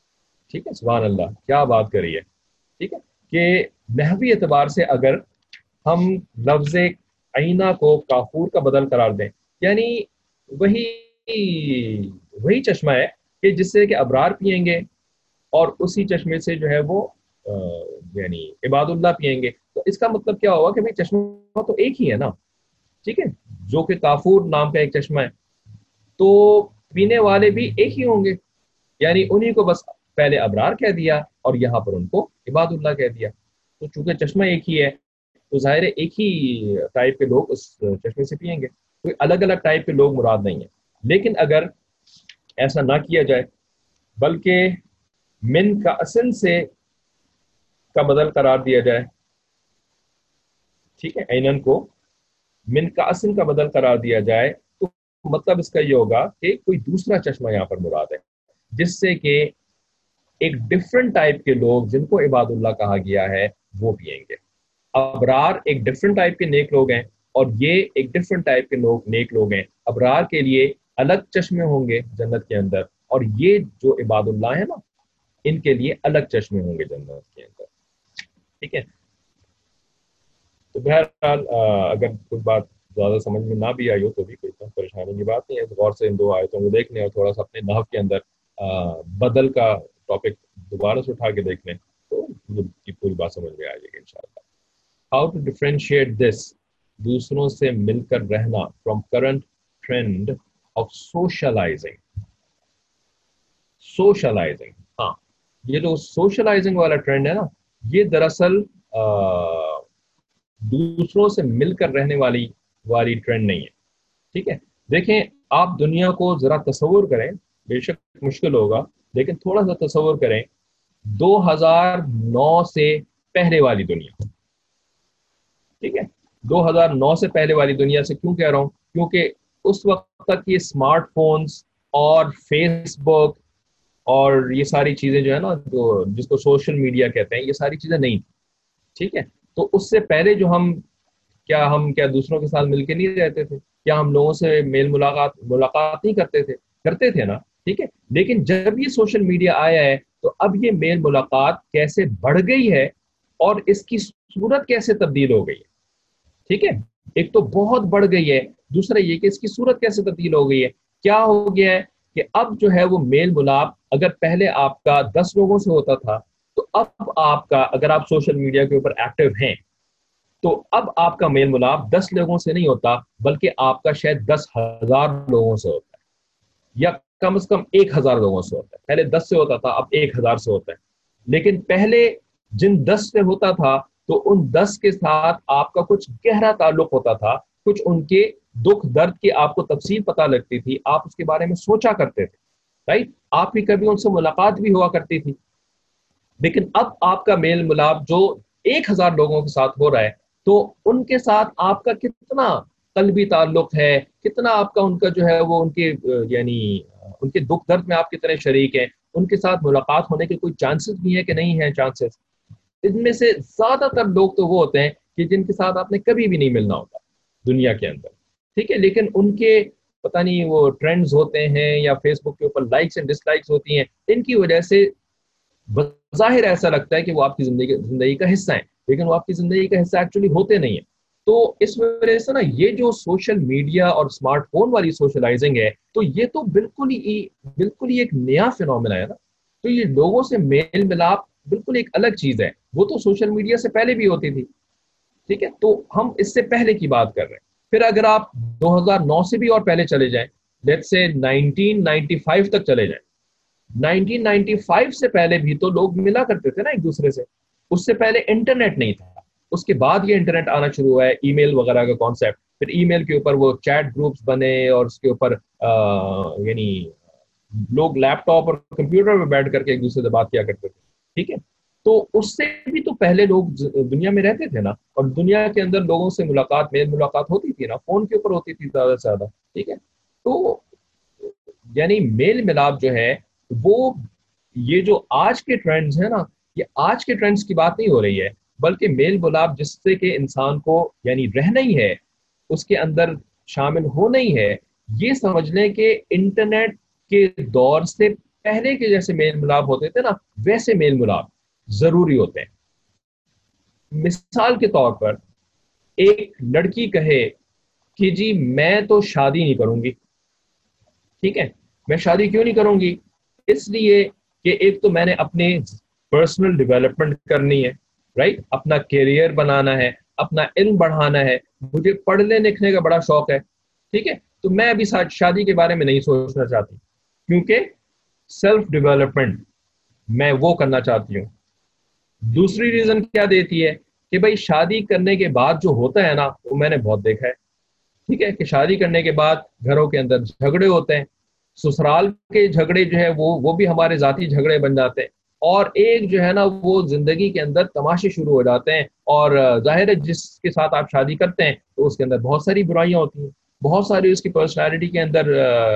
ٹھیک ہے، سبحان اللہ، کیا بات کری ہے. ٹھیک ہے کہ نحوی اعتبار سے اگر ہم لفظ آئینہ کو کافور کا بدل قرار دیں، یعنی وہی وہی چشمہ ہے کہ جس سے کہ ابرار پئیں گے اور اسی چشمے سے جو ہے وہ آ, یعنی عباد اللہ پئیں گے. تو اس کا مطلب کیا ہوا کہ بھائی چشمہ تو ایک ہی ہے نا. ٹھیک ہے، جو کہ کافور نام کا ایک چشمہ ہے، تو پینے والے بھی ایک ہی ہوں گے. یعنی انہی کو بس پہلے ابرار کہہ دیا اور یہاں پر ان کو عباد اللہ کہہ دیا. تو چونکہ چشمہ ایک ہی ہے تو ظاہر ہے ایک ہی ٹائپ کے لوگ اس چشمے سے پئیں گے، کوئی الگ الگ ٹائپ کے لوگ مراد نہیں ہیں. لیکن اگر ایسا نہ کیا جائے بلکہ من کا اصل سے کا بدل قرار دیا جائے، ٹھیک ہے، اینن کو من کا اصل کا بدل قرار دیا جائے، تو مطلب اس کا یہ ہوگا کہ کوئی دوسرا چشمہ یہاں پر مراد ہے، جس سے کہ ایک ڈفرنٹ ٹائپ کے لوگ جن کو عباد اللہ کہا گیا ہے وہ پئیں گے. ابرار ایک ڈفرنٹ ٹائپ کے نیک لوگ ہیں اور یہ ایک ڈفرنٹ ٹائپ کے لوگ نیک لوگ ہیں. ابرار کے لیے الگ چشمے ہوں گے جنت کے اندر، اور یہ جو عباد اللہ ہیں نا ان کے لیے الگ چشمے ہوں گے جنت کے اندر. ٹھیک ہے، تو بہرحال اگر کوئی بات زیادہ سمجھ میں نہ بھی آئی ہو تو بھی کوئی پریشانی کی بات نہیں ہے. غور سے ان دو آیتوں کو دیکھ لیں اور تھوڑا سا اپنے نحو کے اندر بدل کا ٹاپک دوبارہ سے اٹھا کے دیکھ لیں تو کی پوری بات سمجھ میں آ جائے گی انشاءاللہ. ہاؤ ٹو ڈیفرینشیٹ دس، دوسروں سے مل کر رہنا، from current trend of socialising. Socialising, ہاں یہ جو سوشلائزنگ والا ٹرینڈ ہے نا، یہ دراصل دوسروں سے مل کر رہنے والی والی ٹرینڈ نہیں ہے. ٹھیک ہے، دیکھیں آپ دنیا کو ذرا تصور کریں، بے شک مشکل ہوگا لیکن تھوڑا سا تصور کریں دو ہزار نو سے پہلے والی دنیا. ٹھیک ہے، دو ہزار نو سے پہلے والی دنیا سے کیوں کہہ رہا ہوں؟ کیونکہ اس وقت تک یہ اسمارٹ فونز اور فیس بک اور یہ ساری چیزیں جو ہے نا جو جس کو سوشل میڈیا کہتے ہیں، یہ ساری چیزیں نہیں تھیں. ٹھیک ہے، تو اس سے پہلے جو ہم کیا ہم کیا دوسروں کے ساتھ مل کے نہیں رہتے تھے؟ کیا ہم لوگوں سے میل ملاقات ملاقات نہیں کرتے تھے؟ کرتے تھے نا. ٹھیک ہے، لیکن جب یہ سوشل میڈیا آیا ہے تو اب یہ میل ملاقات کیسے بڑھ گئی ہے اور اس کی صورت کیسے تبدیل ہو گئی ہے. ٹھیک ہے، ایک تو بہت بڑھ گئی ہے، دوسرا یہ کہ اس کی صورت کیسے تبدیل ہو گئی ہے. کیا ہو گیا ہے کہ اب جو ہے وہ میل ملاپ اگر پہلے آپ کا دس لوگوں سے ہوتا تھا تو اب آپ کا، اگر آپ سوشل میڈیا کے اوپر ایکٹیو ہیں تو اب آپ کا میل ملاپ دس لوگوں سے نہیں ہوتا بلکہ آپ کا شاید دس ہزار لوگوں سے ہوتا ہے، یا کم از کم ایک ہزار لوگوں سے ہوتا ہے. پہلے دس سے ہوتا تھا، اب ایک ہزار سے ہوتا ہے. لیکن پہلے جن دس سے ہوتا تھا تو ان دس کے ساتھ آپ کا کچھ گہرا تعلق ہوتا تھا، کچھ ان کے دکھ درد کی آپ کو تفصیل پتہ لگتی تھی، آپ اس کے بارے میں سوچا کرتے تھے، رائٹ؟ آپ کی کبھی ان سے ملاقات بھی ہوا کرتی تھی. لیکن اب آپ کا میل ملاپ جو ایک ہزار لوگوں کے ساتھ ہو رہا ہے تو ان کے ساتھ آپ کا کتنا قلبی تعلق ہے، کتنا آپ کا ان کا جو ہے وہ ان کے یعنی ان کے دکھ درد میں آپ کتنے شریک ہیں، ان کے ساتھ ملاقات ہونے کے کوئی چانسز بھی ہے کہ نہیں ہے چانسز. ان میں سے زیادہ تر لوگ تو وہ ہوتے ہیں کہ جن کے ساتھ آپ نے کبھی بھی نہیں ملنا ہوتا دنیا کے اندر. ٹھیک ہے، لیکن ان کے پتہ نہیں وہ ٹرینڈز ہوتے ہیں یا فیس بک کے اوپر لائکس اینڈ ڈس لائکس ہوتی ہیں، ان کی وجہ سے بظاہر ایسا لگتا ہے کہ وہ آپ کی زندگی زندگی کا حصہ ہیں، لیکن وہ آپ کی زندگی کا حصہ ایکچولی ہوتے نہیں ہیں. تو اس وجہ سے نا یہ جو سوشل میڈیا اور اسمارٹ فون والی سوشلائزنگ ہے تو یہ تو بالکل ہی بالکل ہی ایک نیا فینومینا ہے نا. تو یہ لوگوں سے میل ملاپ بالکل ایک الگ چیز ہے، وہ تو سوشل میڈیا سے پہلے بھی ہوتی تھی. ٹھیک ہے، تو ہم اس سے پہلے کی بات کر رہے ہیں. پھر اگر آپ دو ہزار نو سے بھی اور پہلے چلے جائیں، let's say nineteen ninety five تک چلے جائیں، نائنٹین نائنٹی فائیو سے پہلے بھی تو لوگ ملا کرتے تھے نا ایک دوسرے سے. اس سے پہلے انٹرنیٹ نہیں تھا، اس کے بعد یہ انٹرنیٹ آنا شروع ہوا ہے، ای میل وغیرہ کا کانسیپٹ. پھر ای میل کے اوپر وہ چیٹ گروپس بنے اور اس کے اوپر یعنی لوگ لیپ ٹاپ اور کمپیوٹر پہ بیٹھ کر کے ایک دوسرے سے بات کیا کرتے تھے. ٹھیک ہے، تو اس سے بھی تو پہلے لوگ دنیا میں رہتے تھے نا، اور دنیا کے اندر لوگوں سے ملاقات میل ملاقات ہوتی تھی نا، فون کے اوپر ہوتی تھی زیادہ سے زیادہ. ٹھیک ہے، تو یعنی میل ملاپ جو ہے وہ یہ جو آج کے ٹرینڈز ہیں نا، یہ آج کے ٹرینڈز کی بات نہیں ہو رہی ہے بلکہ میل ملاپ جس سے کہ انسان کو یعنی رہنا ہی ہے، اس کے اندر شامل ہونا ہی ہے. یہ سمجھ لیں کہ انٹرنیٹ کے دور سے پہلے کے جیسے میل ملاپ ہوتے تھے نا ویسے میل ملاپ ضروری ہوتے ہیں. مثال کے طور پر ایک لڑکی کہے کہ جی میں تو شادی نہیں کروں گی. ٹھیک ہے, میں شادی کیوں نہیں کروں گی؟ اس لیے کہ ایک تو میں نے اپنی پرسنل ڈیولپمنٹ کرنی ہے, رائٹ, اپنا کیریئر بنانا ہے, اپنا علم بڑھانا ہے, مجھے پڑھنے لکھنے کا بڑا شوق ہے. ٹھیک ہے, تو میں ابھی شادی کے بارے میں نہیں سوچنا چاہتی کیونکہ سیلف ڈیولپمنٹ میں وہ کرنا چاہتی ہوں. دوسری ریزن کیا دیتی ہے کہ بھائی شادی کرنے کے بعد جو ہوتا ہے نا وہ میں نے بہت دیکھا ہے. ٹھیک ہے, کہ شادی کرنے کے بعد گھروں کے اندر جھگڑے ہوتے ہیں, سسرال کے جھگڑے جو ہے وہ وہ بھی ہمارے ذاتی جھگڑے بن جاتے ہیں, اور ایک جو ہے نا وہ زندگی کے اندر تماشے شروع ہو جاتے ہیں. اور ظاہر ہے جس کے ساتھ آپ شادی کرتے ہیں تو اس کے اندر بہت ساری برائیاں ہوتی ہیں, بہت ساری اس کی پرسنالٹی کے اندر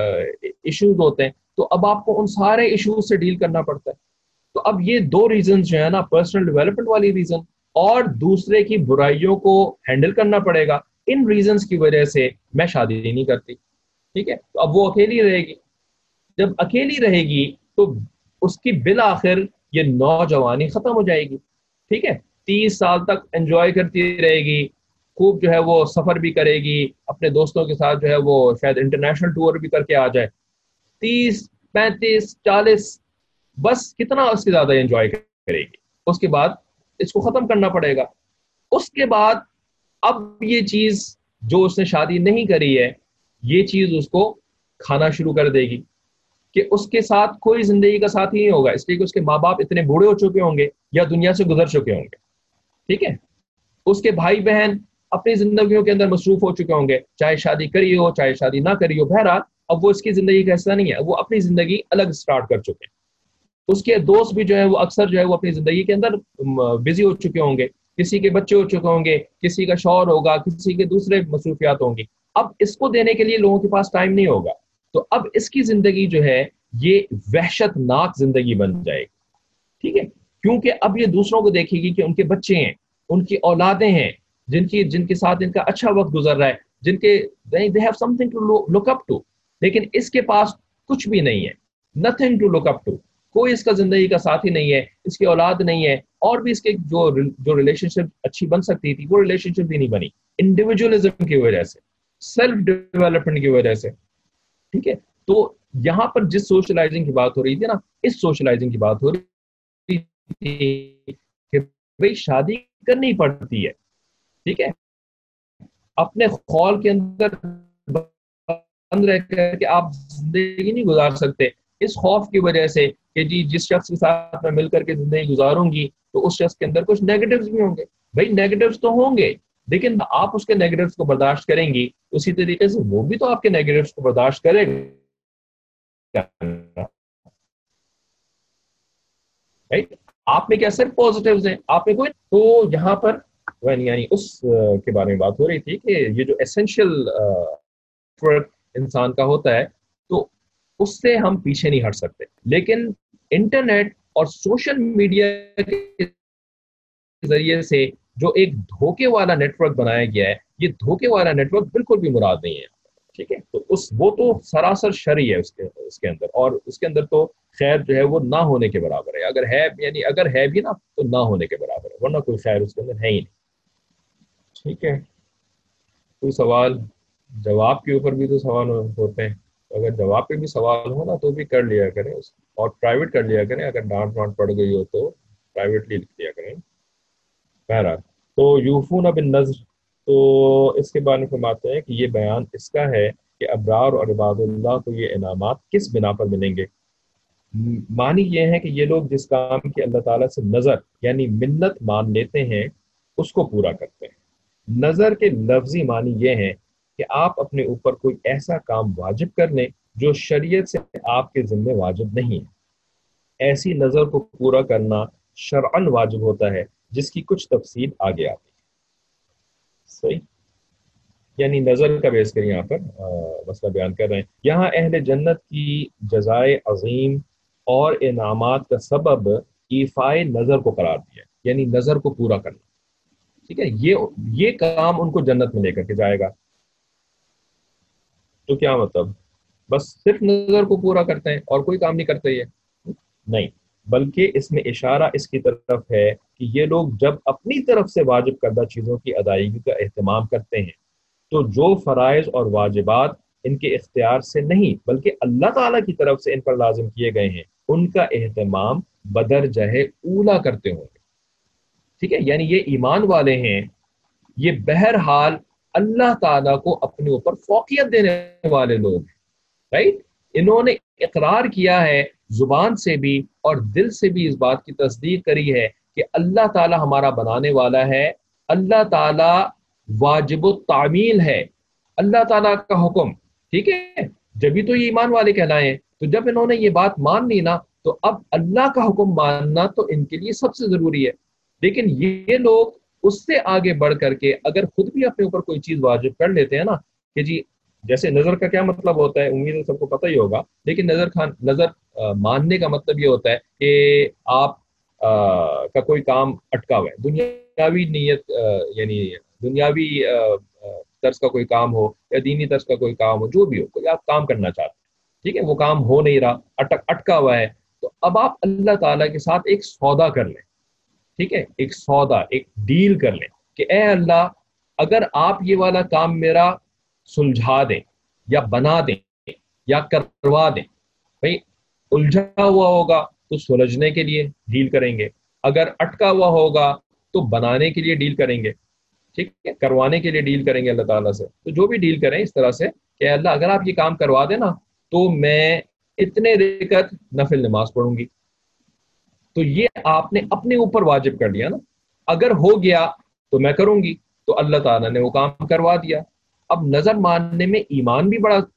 ایشوز ہوتے ہیں. تو اب آپ کو ان سارے ایشوز سے ڈیل کرنا پڑتا ہے. تو اب یہ دو ریزنز جو ہے نا, پرسنل ڈیولپمنٹ والی ریزن اور دوسرے کی برائیوں کو ہینڈل کرنا پڑے گا, ان ریزنز کی وجہ سے میں شادی نہیں کرتی. ٹھیک ہے, تو اب وہ اکیلی رہے گی. جب اکیلی رہے گی تو اس کی بالآخر یہ نوجوانی ختم ہو جائے گی. ٹھیک ہے, تیس سال تک انجوائے کرتی رہے گی, خوب جو ہے وہ سفر بھی کرے گی, اپنے دوستوں کے ساتھ جو ہے وہ شاید انٹرنیشنل ٹور بھی کر کے آ جائے. تیس پینتیس چالیس, بس کتنا اس سے زیادہ انجوائے کرے گی. اس کے بعد اس کو ختم کرنا پڑے گا. اس کے بعد اب یہ چیز جو اس نے شادی نہیں کری ہے یہ چیز اس کو کھانا شروع کر دے گی کہ اس کے ساتھ کوئی زندگی کا ساتھ ہی نہیں ہوگا, اس لیے کہ اس کے ماں باپ اتنے بوڑھے ہو چکے ہوں گے یا دنیا سے گزر چکے ہوں گے. ٹھیک ہے, اس کے بھائی بہن اپنی زندگیوں کے اندر مصروف ہو چکے ہوں گے, چاہے شادی کری ہو چاہے شادی نہ کری ہو. بہرحال اب وہ اس کی زندگی کا حصہ نہیں ہے, وہ اپنی زندگی الگ سٹارٹ کر چکے ہیں. اس کے دوست بھی جو ہے وہ اکثر جو ہے وہ اپنی زندگی کے اندر بزی ہو چکے ہوں گے, کسی کے بچے ہو چکے ہوں گے, کسی کا شوہر ہوگا, کسی کے دوسرے مصروفیات ہوں گی. اب اس کو دینے کے لیے لوگوں کے پاس ٹائم نہیں ہوگا. تو اب اس کی زندگی جو ہے یہ وحشت ناک زندگی بن جائے گی. ٹھیک ہے, کیونکہ اب یہ دوسروں کو دیکھے گی کہ ان کے بچے ہیں, ان کی اولادیں ہیں, جن کی جن کے ساتھ ان کا اچھا وقت گزر رہا ہے, جن کے they have something to look up to. لیکن اس کے پاس کچھ بھی نہیں ہے, nothing to look up to. کوئی اس کا زندگی کا ساتھی نہیں ہے, اس کی اولاد نہیں ہے, اور بھی اس کے جو جو ریلیشن شپ اچھی بن سکتی تھی وہ ریلیشن شپ بھی نہیں بنی, انڈیویجولزم کی وجہ سے, سیلف ڈیولپمنٹ کی وجہ سے. ٹھیک ہے, تو یہاں پر جس سوشلائزنگ کی بات ہو رہی تھی نا, اس سوشلائزنگ کی بات ہو رہی تھی کہ بھئی شادی کرنی پڑتی ہے. ٹھیک ہے, اپنے خول کے اندر بند رہ کر کے آپ زندگی نہیں گزار سکتے, اس خوف کی وجہ سے کہ جی جس شخص کے ساتھ میں مل کر کے زندگی گزاروں گی تو اس شخص کے اندر کچھ نیگیٹوز بھی ہوں گے. بھائی نیگیٹوز تو ہوں گے, لیکن آپ اس کے نیگیٹوز کو برداشت کریں گی, اسی طریقے سے وہ بھی تو آپ کے نیگیٹوز کو برداشت کرے گا. آپ میں کیا صرف پازیٹیوز ہیں, آپ میں کوئی. تو یہاں پر یعنی اس کے بارے میں بات ہو رہی تھی کہ یہ جو ایسینشیل انسان کا ہوتا ہے تو اس سے ہم پیچھے نہیں ہٹ سکتے. لیکن انٹرنیٹ اور سوشل میڈیا کے ذریعے سے جو ایک دھوکے والا نیٹ ورک بنایا گیا ہے, یہ دھوکے والا نیٹ ورک بالکل بھی مراد نہیں ہے. ٹھیک ہے, تو اس وہ تو سراسر شرعی ہے اس کے اس کے اندر, اور اس کے اندر تو خیر جو ہے وہ نہ ہونے کے برابر ہے. اگر ہے یعنی اگر ہے بھی نا تو نہ ہونے کے برابر ہے, ورنہ کوئی خیر اس کے اندر ہے ہی نہیں. ٹھیک ہے, کوئی سوال جواب کے اوپر بھی تو سوال ہوتے ہیں, اگر جواب پہ بھی سوال ہو نا تو بھی کر لیا کریں, اور پرائیویٹ کر لیا کریں. اگر ڈانٹ وانٹ پڑ گئی ہو تو پرائیویٹلی لکھ دیا کریں. بہرحال تو یوفون بالنذر, تو اس کے بارے میں فرماتے ہیں کہ یہ بیان اس کا ہے کہ ابرار اور عباد اللہ کو یہ انعامات کس بنا پر ملیں گے. معنی یہ ہے کہ یہ لوگ جس کام کی اللہ تعالیٰ سے نظر یعنی منت مان لیتے ہیں اس کو پورا کرتے ہیں. نظر کے لفظی معنی یہ ہے کہ آپ اپنے اوپر کوئی ایسا کام واجب کر لیں جو شریعت سے آپ کے ذمہ واجب نہیں ہے. ایسی نظر کو پورا کرنا شرعاً واجب ہوتا ہے جس کی کچھ تفصیل آگے آتی ہے. صحیح, یعنی نظر کا بیس کر یہاں پر مسئلہ بیان کر رہے ہیں. یہاں اہل جنت کی جزائے عظیم اور انعامات کا سبب ایفائے نظر کو قرار دیا, یعنی نظر کو پورا کرنا. ٹھیک ہے, یہ یہ کام ان کو جنت میں لے کر کے جائے گا. تو کیا مطلب, بس صرف نظر کو پورا کرتے ہیں اور کوئی کام نہیں کرتے یہ نہیں، بلکہ اس میں اشارہ اس کی طرف ہے کہ یہ لوگ جب اپنی طرف سے واجب کردہ چیزوں کی ادائیگی کا اہتمام کرتے ہیں تو جو فرائض اور واجبات ان کے اختیار سے نہیں بلکہ اللہ تعالیٰ کی طرف سے ان پر لازم کیے گئے ہیں ان کا اہتمام بدرجہ اولا کرتے ہوں گے. ٹھیک ہے، یعنی یہ ایمان والے ہیں، یہ بہرحال اللہ تعالیٰ کو اپنے اوپر فوقیت دینے والے لوگ ہیں. رائٹ، انہوں نے اقرار کیا ہے زبان سے بھی اور دل سے بھی اس بات کی تصدیق کری ہے کہ اللہ تعالیٰ ہمارا بنانے والا ہے، اللہ تعالیٰ واجب التعمیل ہے، اللہ تعالیٰ کا حکم. ٹھیک ہے، جبھی تو یہ ایمان والے کہلائے. تو جب انہوں نے یہ بات مان لی نا تو اب اللہ کا حکم ماننا تو ان کے لیے سب سے ضروری ہے. لیکن یہ لوگ اس سے آگے بڑھ کر کے اگر خود بھی اپنے اوپر کوئی چیز واجب کر لیتے ہیں نا کہ جی جیسے نظر کا کیا مطلب ہوتا ہے، امید ہے سب کو پتہ ہی ہوگا، لیکن نظر خان نظر آ, ماننے کا مطلب یہ ہوتا ہے کہ آپ آ, کا کوئی کام اٹکا ہوا ہے، دنیاوی نیت آ, یعنی دنیاوی آ, آ, طرز کا کوئی کام ہو یا دینی طرز کا کوئی کام ہو، جو بھی ہو، کوئی آپ کام کرنا چاہتے ہیں. ٹھیک ہے، وہ کام ہو نہیں رہا، اٹک اٹکا ہوا ہے، تو اب آپ اللہ تعالیٰ کے ساتھ ایک سودا کر لیں. ٹھیک ہے، ایک سودا، ایک ڈیل کر لیں کہ اے اللہ اگر آپ یہ والا کام میرا سلجھا دیں یا بنا دیں یا کروا دیں. بھائی الجھا ہوا ہوگا تو سلجھنے کے لیے ڈیل کریں گے، اگر اٹکا ہوا ہوگا تو بنانے کے لیے ڈیل کریں گے. ٹھیک ہے، کروانے کے لیے ڈیل کریں گے اللہ تعالیٰ سے. تو جو بھی ڈیل کریں اس طرح سے کہ اللہ اگر آپ یہ کام کروا دیں نا تو میں اتنے رکعت نفل نماز پڑھوں گی. تو یہ آپ نے اپنے اوپر واجب کر لیا نا، اگر ہو گیا تو میں کروں گی، تو اللہ تعالیٰ نے وہ کام کروا دیا. اب نظر ماننے میں ایمان بھی بڑا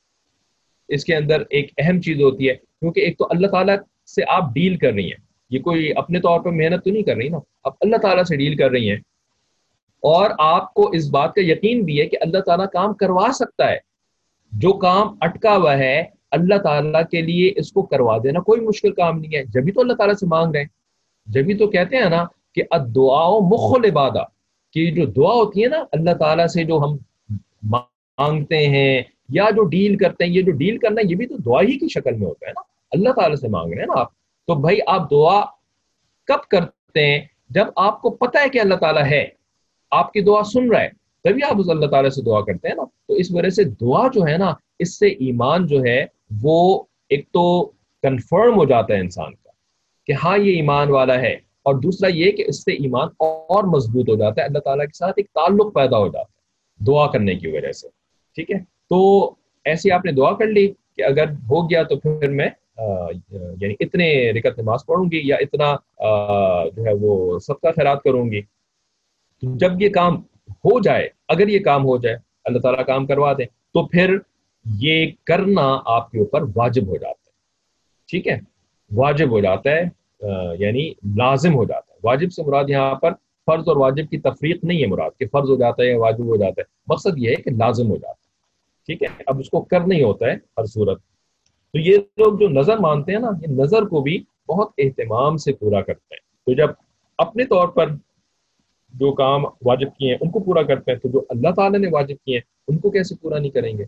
اس کے اندر ایک اہم چیز ہوتی ہے، کیونکہ ایک تو اللہ تعالیٰ سے آپ ڈیل کر رہی ہیں، یہ کوئی اپنے طور پر محنت تو نہیں کر رہی نا، اب اللہ تعالیٰ سے ڈیل کر رہی ہیں اور آپ کو اس بات کا یقین بھی ہے کہ اللہ تعالیٰ کام کروا سکتا ہے. جو کام اٹکا ہوا ہے اللہ تعالیٰ کے لیے اس کو کروا دینا کوئی مشکل کام نہیں ہے. جبھی تو اللہ تعالیٰ سے مانگ رہے ہیں، جبھی تو کہتے ہیں نا کہ الدعاء مخ العبادہ، کہ جو دعا ہوتی ہے نا اللہ تعالیٰ سے جو ہم مانگتے ہیں یا جو ڈیل کرتے ہیں، یہ جو ڈیل کرنا ہے یہ بھی تو دعا ہی کی شکل میں ہوتا ہے نا. اللہ تعالیٰ سے مانگ رہے ہیں نا آپ، تو بھائی آپ دعا کب کرتے ہیں؟ جب آپ کو پتہ ہے کہ اللہ تعالیٰ ہے، آپ کی دعا سن رہا ہے، تبھی آپ اس اللہ تعالیٰ سے دعا کرتے ہیں نا. تو اس وجہ سے دعا جو ہے نا اس سے ایمان جو ہے وہ ایک تو کنفرم ہو جاتا ہے انسان کا کہ ہاں یہ ایمان والا ہے، اور دوسرا یہ کہ اس سے ایمان اور مضبوط ہو جاتا ہے، اللہ تعالیٰ کے ساتھ ایک تعلق پیدا ہو جاتا ہے دعا کرنے کی وجہ سے. ٹھیک ہے، تو ایسی آپ نے دعا کر لی کہ اگر ہو گیا تو پھر میں آ, یعنی اتنے رکعت نماز پڑھوں گی یا اتنا آ, جو ہے وہ صدقہ خیرات کروں گی. جب یہ کام ہو جائے، اگر یہ کام ہو جائے، اللہ تعالیٰ کام کروا دیں، تو پھر یہ کرنا آپ کے اوپر واجب ہو جاتا ہے. ٹھیک ہے، واجب ہو جاتا ہے، آ, یعنی لازم ہو جاتا ہے. واجب سے مراد یہاں پر فرض اور واجب کی تفریق نہیں ہے مراد کہ فرض ہو جاتا ہے یا واجب ہو جاتا ہے، مقصد یہ ہے کہ لازم ہو جاتا ہے. ٹھیک ہے، اب اس کو کرنا ہی ہوتا ہے ہر صورت. تو یہ لوگ جو نظر مانتے ہیں نا، یہ نظر کو بھی بہت اہتمام سے پورا کرتے ہیں. تو جب اپنے طور پر جو کام واجب کیے ہیں ان کو پورا کرتے ہیں، تو جو اللہ تعالیٰ نے واجب کیے ہیں ان کو کیسے پورا نہیں کریں گے؟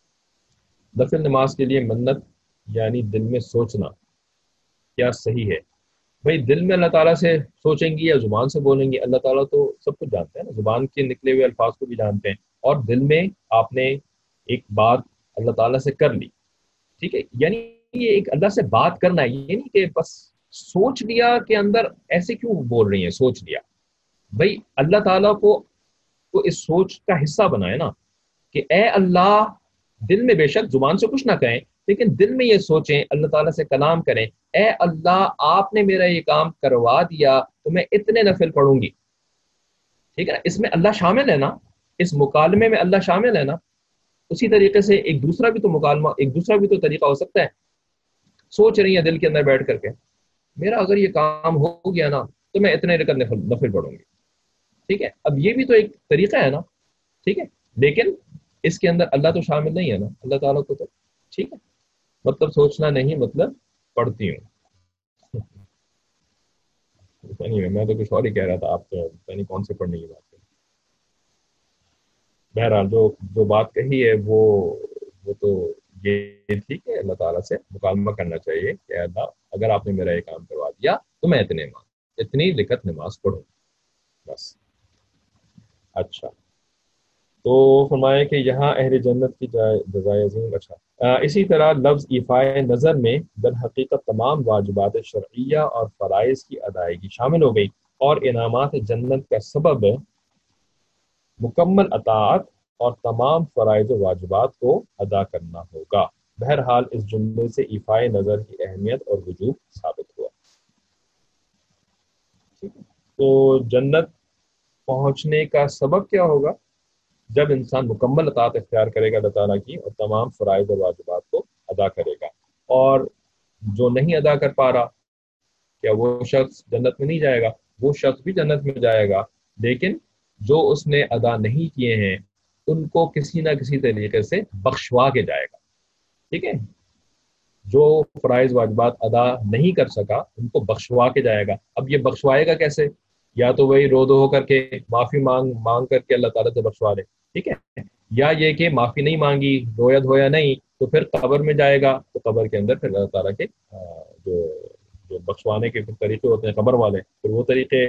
نفل نماز کے لیے منت یعنی دل میں سوچنا کیا صحیح ہے؟ بھائی دل میں اللہ تعالیٰ سے سوچیں گی یا زبان سے بولیں گی؟ اللہ تعالیٰ تو سب کچھ جانتے ہیں نا، زبان کے نکلے ہوئے الفاظ کو بھی جانتے ہیں، اور دل میں آپ نے ایک بات اللہ تعالیٰ سے کر لی. ٹھیک ہے، یعنی یہ ایک اللہ سے بات کرنا ہے، یہ نہیں کہ بس سوچ لیا کہ اندر ایسے کیوں بول رہی ہیں سوچ لیا. بھائی اللہ تعالیٰ کو کو اس سوچ کا حصہ بنائے نا کہ اے اللہ، دل میں بے شک زبان سے کچھ نہ کہیں لیکن دل میں یہ سوچیں، اللہ تعالیٰ سے کلام کریں، اے اللہ آپ نے میرا یہ کام کروا دیا تو میں اتنے نفل پڑھوں گی. ٹھیک ہے نا، اس میں اللہ شامل ہے نا، اس مکالمے میں اللہ شامل ہے نا. اسی طریقے سے ایک دوسرا بھی تو مکالمہ، ایک دوسرا بھی تو طریقہ ہو سکتا ہے. سوچ رہی ہیں دل کے اندر بیٹھ کر کے میرا اگر یہ کام ہو گیا نا تو میں اتنے رکعت نفل نفل پڑھوں گی. ٹھیک ہے، اب یہ بھی تو ایک طریقہ ہے نا. ٹھیک ہے، لیکن اس کے اندر اللہ تو شامل نہیں ہے نا، اللہ تعالیٰ کو تو. ٹھیک ہے، مطلب سوچنا نہیں، مطلب پڑھتی ہوں. نہیں میں تو کچھ اور ہی کہہ رہا تھا، آپ تو نہیں کون سے پڑھنے کی بات کریں. بہرحال جو جو بات کہی ہے وہ وہ تو یہ تھی کہ اللہ تعالیٰ سے مکالمہ کرنا چاہیے کہ اللہ اگر آپ نے میرا یہ کام کروا دیا تو میں اتنے مانگ اتنی لکھت نماز پڑھوں بس. اچھا تو فرمایا کہ یہاں اہل جنت کی جزائے عظیم. اچھا آ, اسی طرح لفظ ایفائے نظر میں در حقیقت تمام واجبات شرعیہ اور فرائض کی ادائیگی شامل ہو گئی اور انعامات جنت کا سبب مکمل اطاعت اور تمام فرائض و واجبات کو ادا کرنا ہوگا. بہرحال اس جملے سے ایفائے نظر کی اہمیت اور وجوب ثابت ہوا. تو جنت پہنچنے کا سبب کیا ہوگا؟ جب انسان مکمل اطاعت اختیار کرے گا اللہ تعالیٰ کی اور تمام فرائض اور واجبات کو ادا کرے گا. اور جو نہیں ادا کر پا رہا کیا وہ شخص جنت میں نہیں جائے گا؟ وہ شخص بھی جنت میں جائے گا، لیکن جو اس نے ادا نہیں کیے ہیں ان کو کسی نہ کسی طریقے سے بخشوا کے جائے گا. ٹھیک ہے، جو فرائض واجبات ادا نہیں کر سکا ان کو بخشوا کے جائے گا. اب یہ بخشوائے گا کیسے؟ یا تو وہی رو دو ہو کر کے معافی مانگ مانگ کر کے اللہ تعالیٰ سے بخشوا لے، ٹھیک ہے، یا یہ کہ معافی نہیں مانگی، رویا دھویا نہیں، تو پھر قبر میں جائے گا تو قبر کے اندر پھر اللہ تعالیٰ کے جو جو بخشوانے کے طریقے ہوتے ہیں قبر والے، پھر وہ طریقے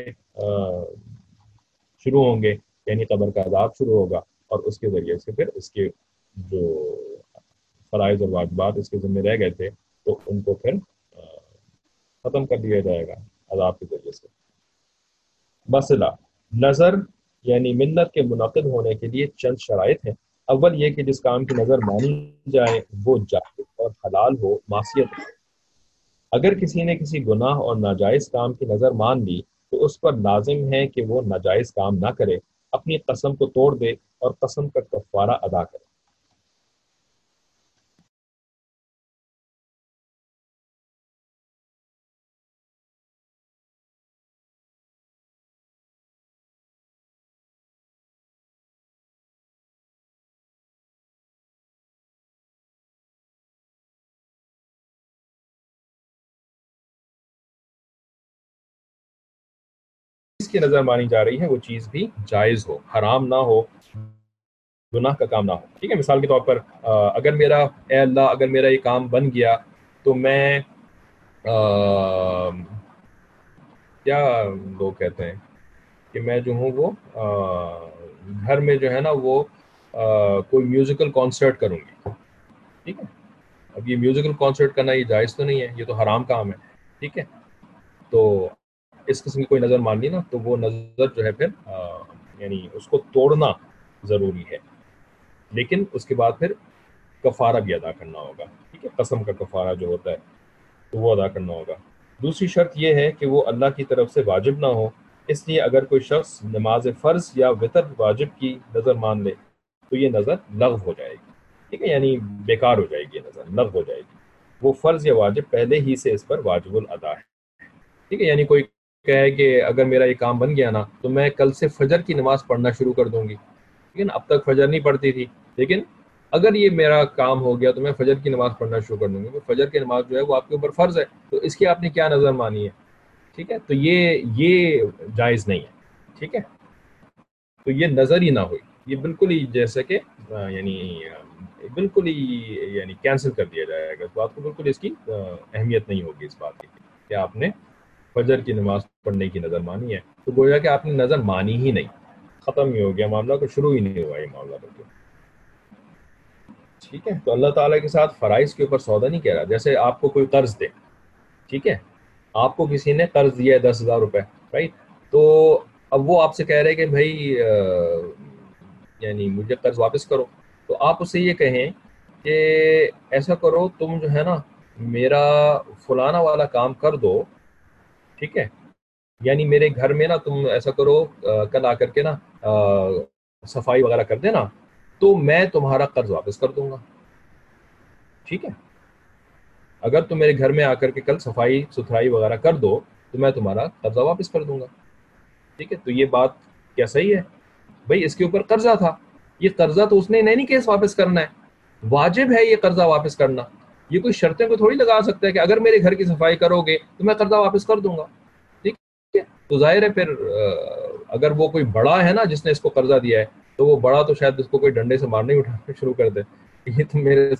شروع ہوں گے، یعنی قبر کا عذاب شروع ہوگا اور اس کے ذریعے سے پھر اس کے جو فرائض اور واجبات اس کے ذمہ رہ گئے تھے تو ان کو پھر ختم کر دیا جائے گا عذاب کے ذریعے سے. مسئلہ نظر یعنی منت کے منعقد ہونے کے لیے چند شرائط ہیں. اول یہ کہ جس کام کی نظر مانی جائے وہ جائز اور حلال ہو، معصیت ہو. اگر کسی نے کسی گناہ اور ناجائز کام کی نظر مان لی تو اس پر لازم ہے کہ وہ ناجائز کام نہ کرے، اپنی قسم کو توڑ دے اور قسم کا کفارہ ادا کرے. جس کی نظر مانی جا رہی ہے وہ چیز بھی جائز ہو، حرام نہ ہو، گناہ کا کام نہ ہو. ٹھیک ہے، مثال کے طور پر اگر میرا اے اللہ اگر میرا یہ کام بن گیا تو میں کیا لوگ کہتے ہیں کہ میں جو ہوں وہ گھر میں جو ہے نا وہ کوئی میوزیکل کانسرٹ کروں گی. ٹھیک ہے، اب یہ میوزیکل کانسرٹ کرنا یہ جائز تو نہیں ہے، یہ تو حرام کام ہے. ٹھیک ہے، تو اس قسم کی کوئی نظر مان لی نا تو وہ نظر جو ہے پھر یعنی اس کو توڑنا ضروری ہے، لیکن اس کے بعد پھر کفارہ بھی ادا کرنا ہوگا. ٹھیک ہے، قسم کا کفارہ جو ہوتا ہے تو وہ ادا کرنا ہوگا. دوسری شرط یہ ہے کہ وہ اللہ کی طرف سے واجب نہ ہو. اس لیے اگر کوئی شخص نماز فرض یا وتر واجب کی نظر مان لے تو یہ نظر لغو ہو جائے گی. ٹھیک ہے، یعنی بیکار ہو جائے گی، یہ نظر لغو ہو جائے گی. وہ فرض یا واجب پہلے ہی سے اس پر واجب الادا ہے. ٹھیک ہے، یعنی کوئی کہے کہ اگر میرا یہ کام بن گیا نا تو میں کل سے فجر کی نماز پڑھنا شروع کر دوں گی. ٹھیک ہے نا، اب تک فجر نہیں پڑھتی تھی، لیکن اگر یہ میرا کام ہو گیا تو میں فجر کی نماز پڑھنا شروع کر دوں گی. فجر کی نماز جو ہے وہ آپ کے اوپر فرض ہے، تو اس کی آپ نے کیا نظر مانی ہے؟ ٹھیک ہے، تو یہ یہ جائز نہیں ہے. ٹھیک ہے، تو یہ نظر ہی نہ ہوئی، یہ بالکل ہی جیسے کہ یعنی بالکل ہی یعنی کینسل کر دیا جائے گا. اس بات کو بالکل اس کی اہمیت نہیں ہوگی اس بات کی کہ آپ نے فجر کی نماز پڑھنے کی نظر مانی ہے، تو گویا کہ آپ نے نظر مانی ہی نہیں، ختم ہی ہو گیا معاملہ، تو شروع ہی نہیں ہوا یہ معاملہ بالکل. ٹھیک ہے، تو اللہ تعالیٰ کے ساتھ فرائض کے اوپر سودا نہیں کہہ رہا. جیسے آپ کو کوئی قرض دے، ٹھیک ہے، آپ کو کسی نے قرض دیا ہے دس ہزار روپے، رائٹ، تو اب وہ آپ سے کہہ رہے کہ بھائی یعنی مجھے قرض واپس کرو. تو آپ اسے یہ کہیں کہ ایسا کرو تم جو ہے نا میرا فلانا والا کام کر دو. ٹھیک ہے، یعنی میرے گھر میں نا تم ایسا کرو کل آ کر کے نا صفائی وغیرہ کر دینا تو میں تمہارا قرض واپس کر دوں گا. ٹھیک ہے، اگر تم میرے گھر میں آ کر کے کل صفائی ستھرائی وغیرہ کر دو تو میں تمہارا قرضہ واپس کر دوں گا. ٹھیک ہے، تو یہ بات کیا صحیح ہے؟ بھائی اس کے اوپر قرضہ تھا، یہ قرضہ تو اس نے نہیں کیس واپس کرنا ہے، واجب ہے یہ قرضہ واپس کرنا. یہ کوئی شرطیں کو تھوڑی لگا سکتا ہے کہ اگر میرے گھر کی صفائی کرو گے تو میں قرضہ واپس کر دوں گا. ٹھیک ہے، تو ظاہر ہے پھر اگر وہ کوئی بڑا ہے نا جس نے اس کو قرضہ دیا ہے تو وہ بڑا تو شاید اس کو کوئی ڈنڈے سے مارنے ہی اٹھانا شروع کر دے، یہ تم میرے ساتھ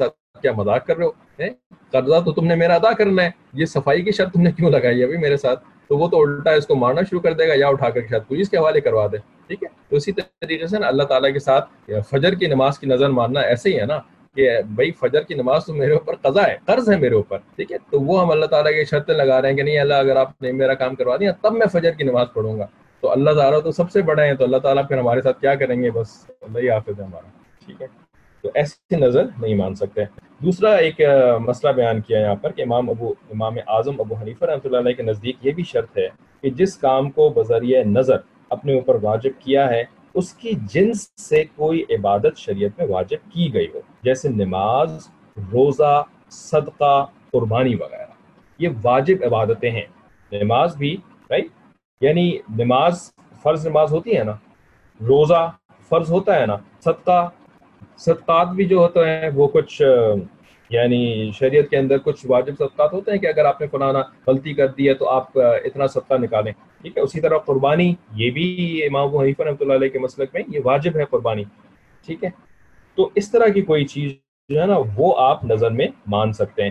کیا مذاق کر رہے ہو؟ قرضہ تو تم نے میرا ادا کرنا ہے، یہ صفائی کی شرط تم نے کیوں لگائی ہے ابھی میرے ساتھ؟ تو وہ تو الٹا اس کو مارنا شروع کر دے گا یا اٹھا کر شاید پولیس کے حوالے کروا دے. ٹھیک ہے، تو اسی طریقے سے نا اللہ تعالیٰ کے ساتھ فجر کی نماز کی نظر ماننا ایسے ہی ہے نا کہ بھائی فجر کی نماز تو میرے اوپر قضا ہے، قرض ہے میرے اوپر. ٹھیک ہے، تو وہ ہم اللہ تعالیٰ کی شرطیں لگا رہے ہیں کہ نہیں اللہ اگر آپ نے میرا کام کروا دیا تب میں فجر کی نماز پڑھوں گا. تو اللہ تعالیٰ تو سب سے بڑے ہیں، تو اللہ تعالیٰ پھر ہمارے ساتھ کیا کریں گے؟ بس اللہ ہی حافظ ہے ہمارا. ٹھیک ہے، تو ایسی نظر نہیں مان سکتے. دوسرا ایک مسئلہ بیان کیا یہاں پر کہ امام ابو امام اعظم ابو حنیفہ رحمۃ اللہ علیہ کے نزدیک یہ بھی شرط ہے کہ جس کام کو بذریعہ نظر اپنے اوپر واجب کیا ہے اس کی جنس سے کوئی عبادت شریعت میں واجب کی گئی ہو، جیسے نماز، روزہ، صدقہ، قربانی وغیرہ. یہ واجب عبادتیں ہیں. نماز بھی رائٹ، یعنی نماز فرض نماز ہوتی ہے نا، روزہ فرض ہوتا ہے نا، صدقہ صدقات بھی جو ہوتے ہیں وہ کچھ یعنی شریعت کے اندر کچھ واجب صدقات ہوتے ہیں کہ اگر آپ نے فلانا غلطی کر دی ہے تو آپ اتنا صدقہ نکالیں. ٹھیک ہے، اسی طرح قربانی، یہ بھی امام ابو حنیفہ رحمۃ اللہ علیہ کے مسلک میں یہ واجب ہے قربانی. ٹھیک ہے، تو اس طرح کی کوئی چیز جو ہے نا وہ آپ نظر میں مان سکتے ہیں،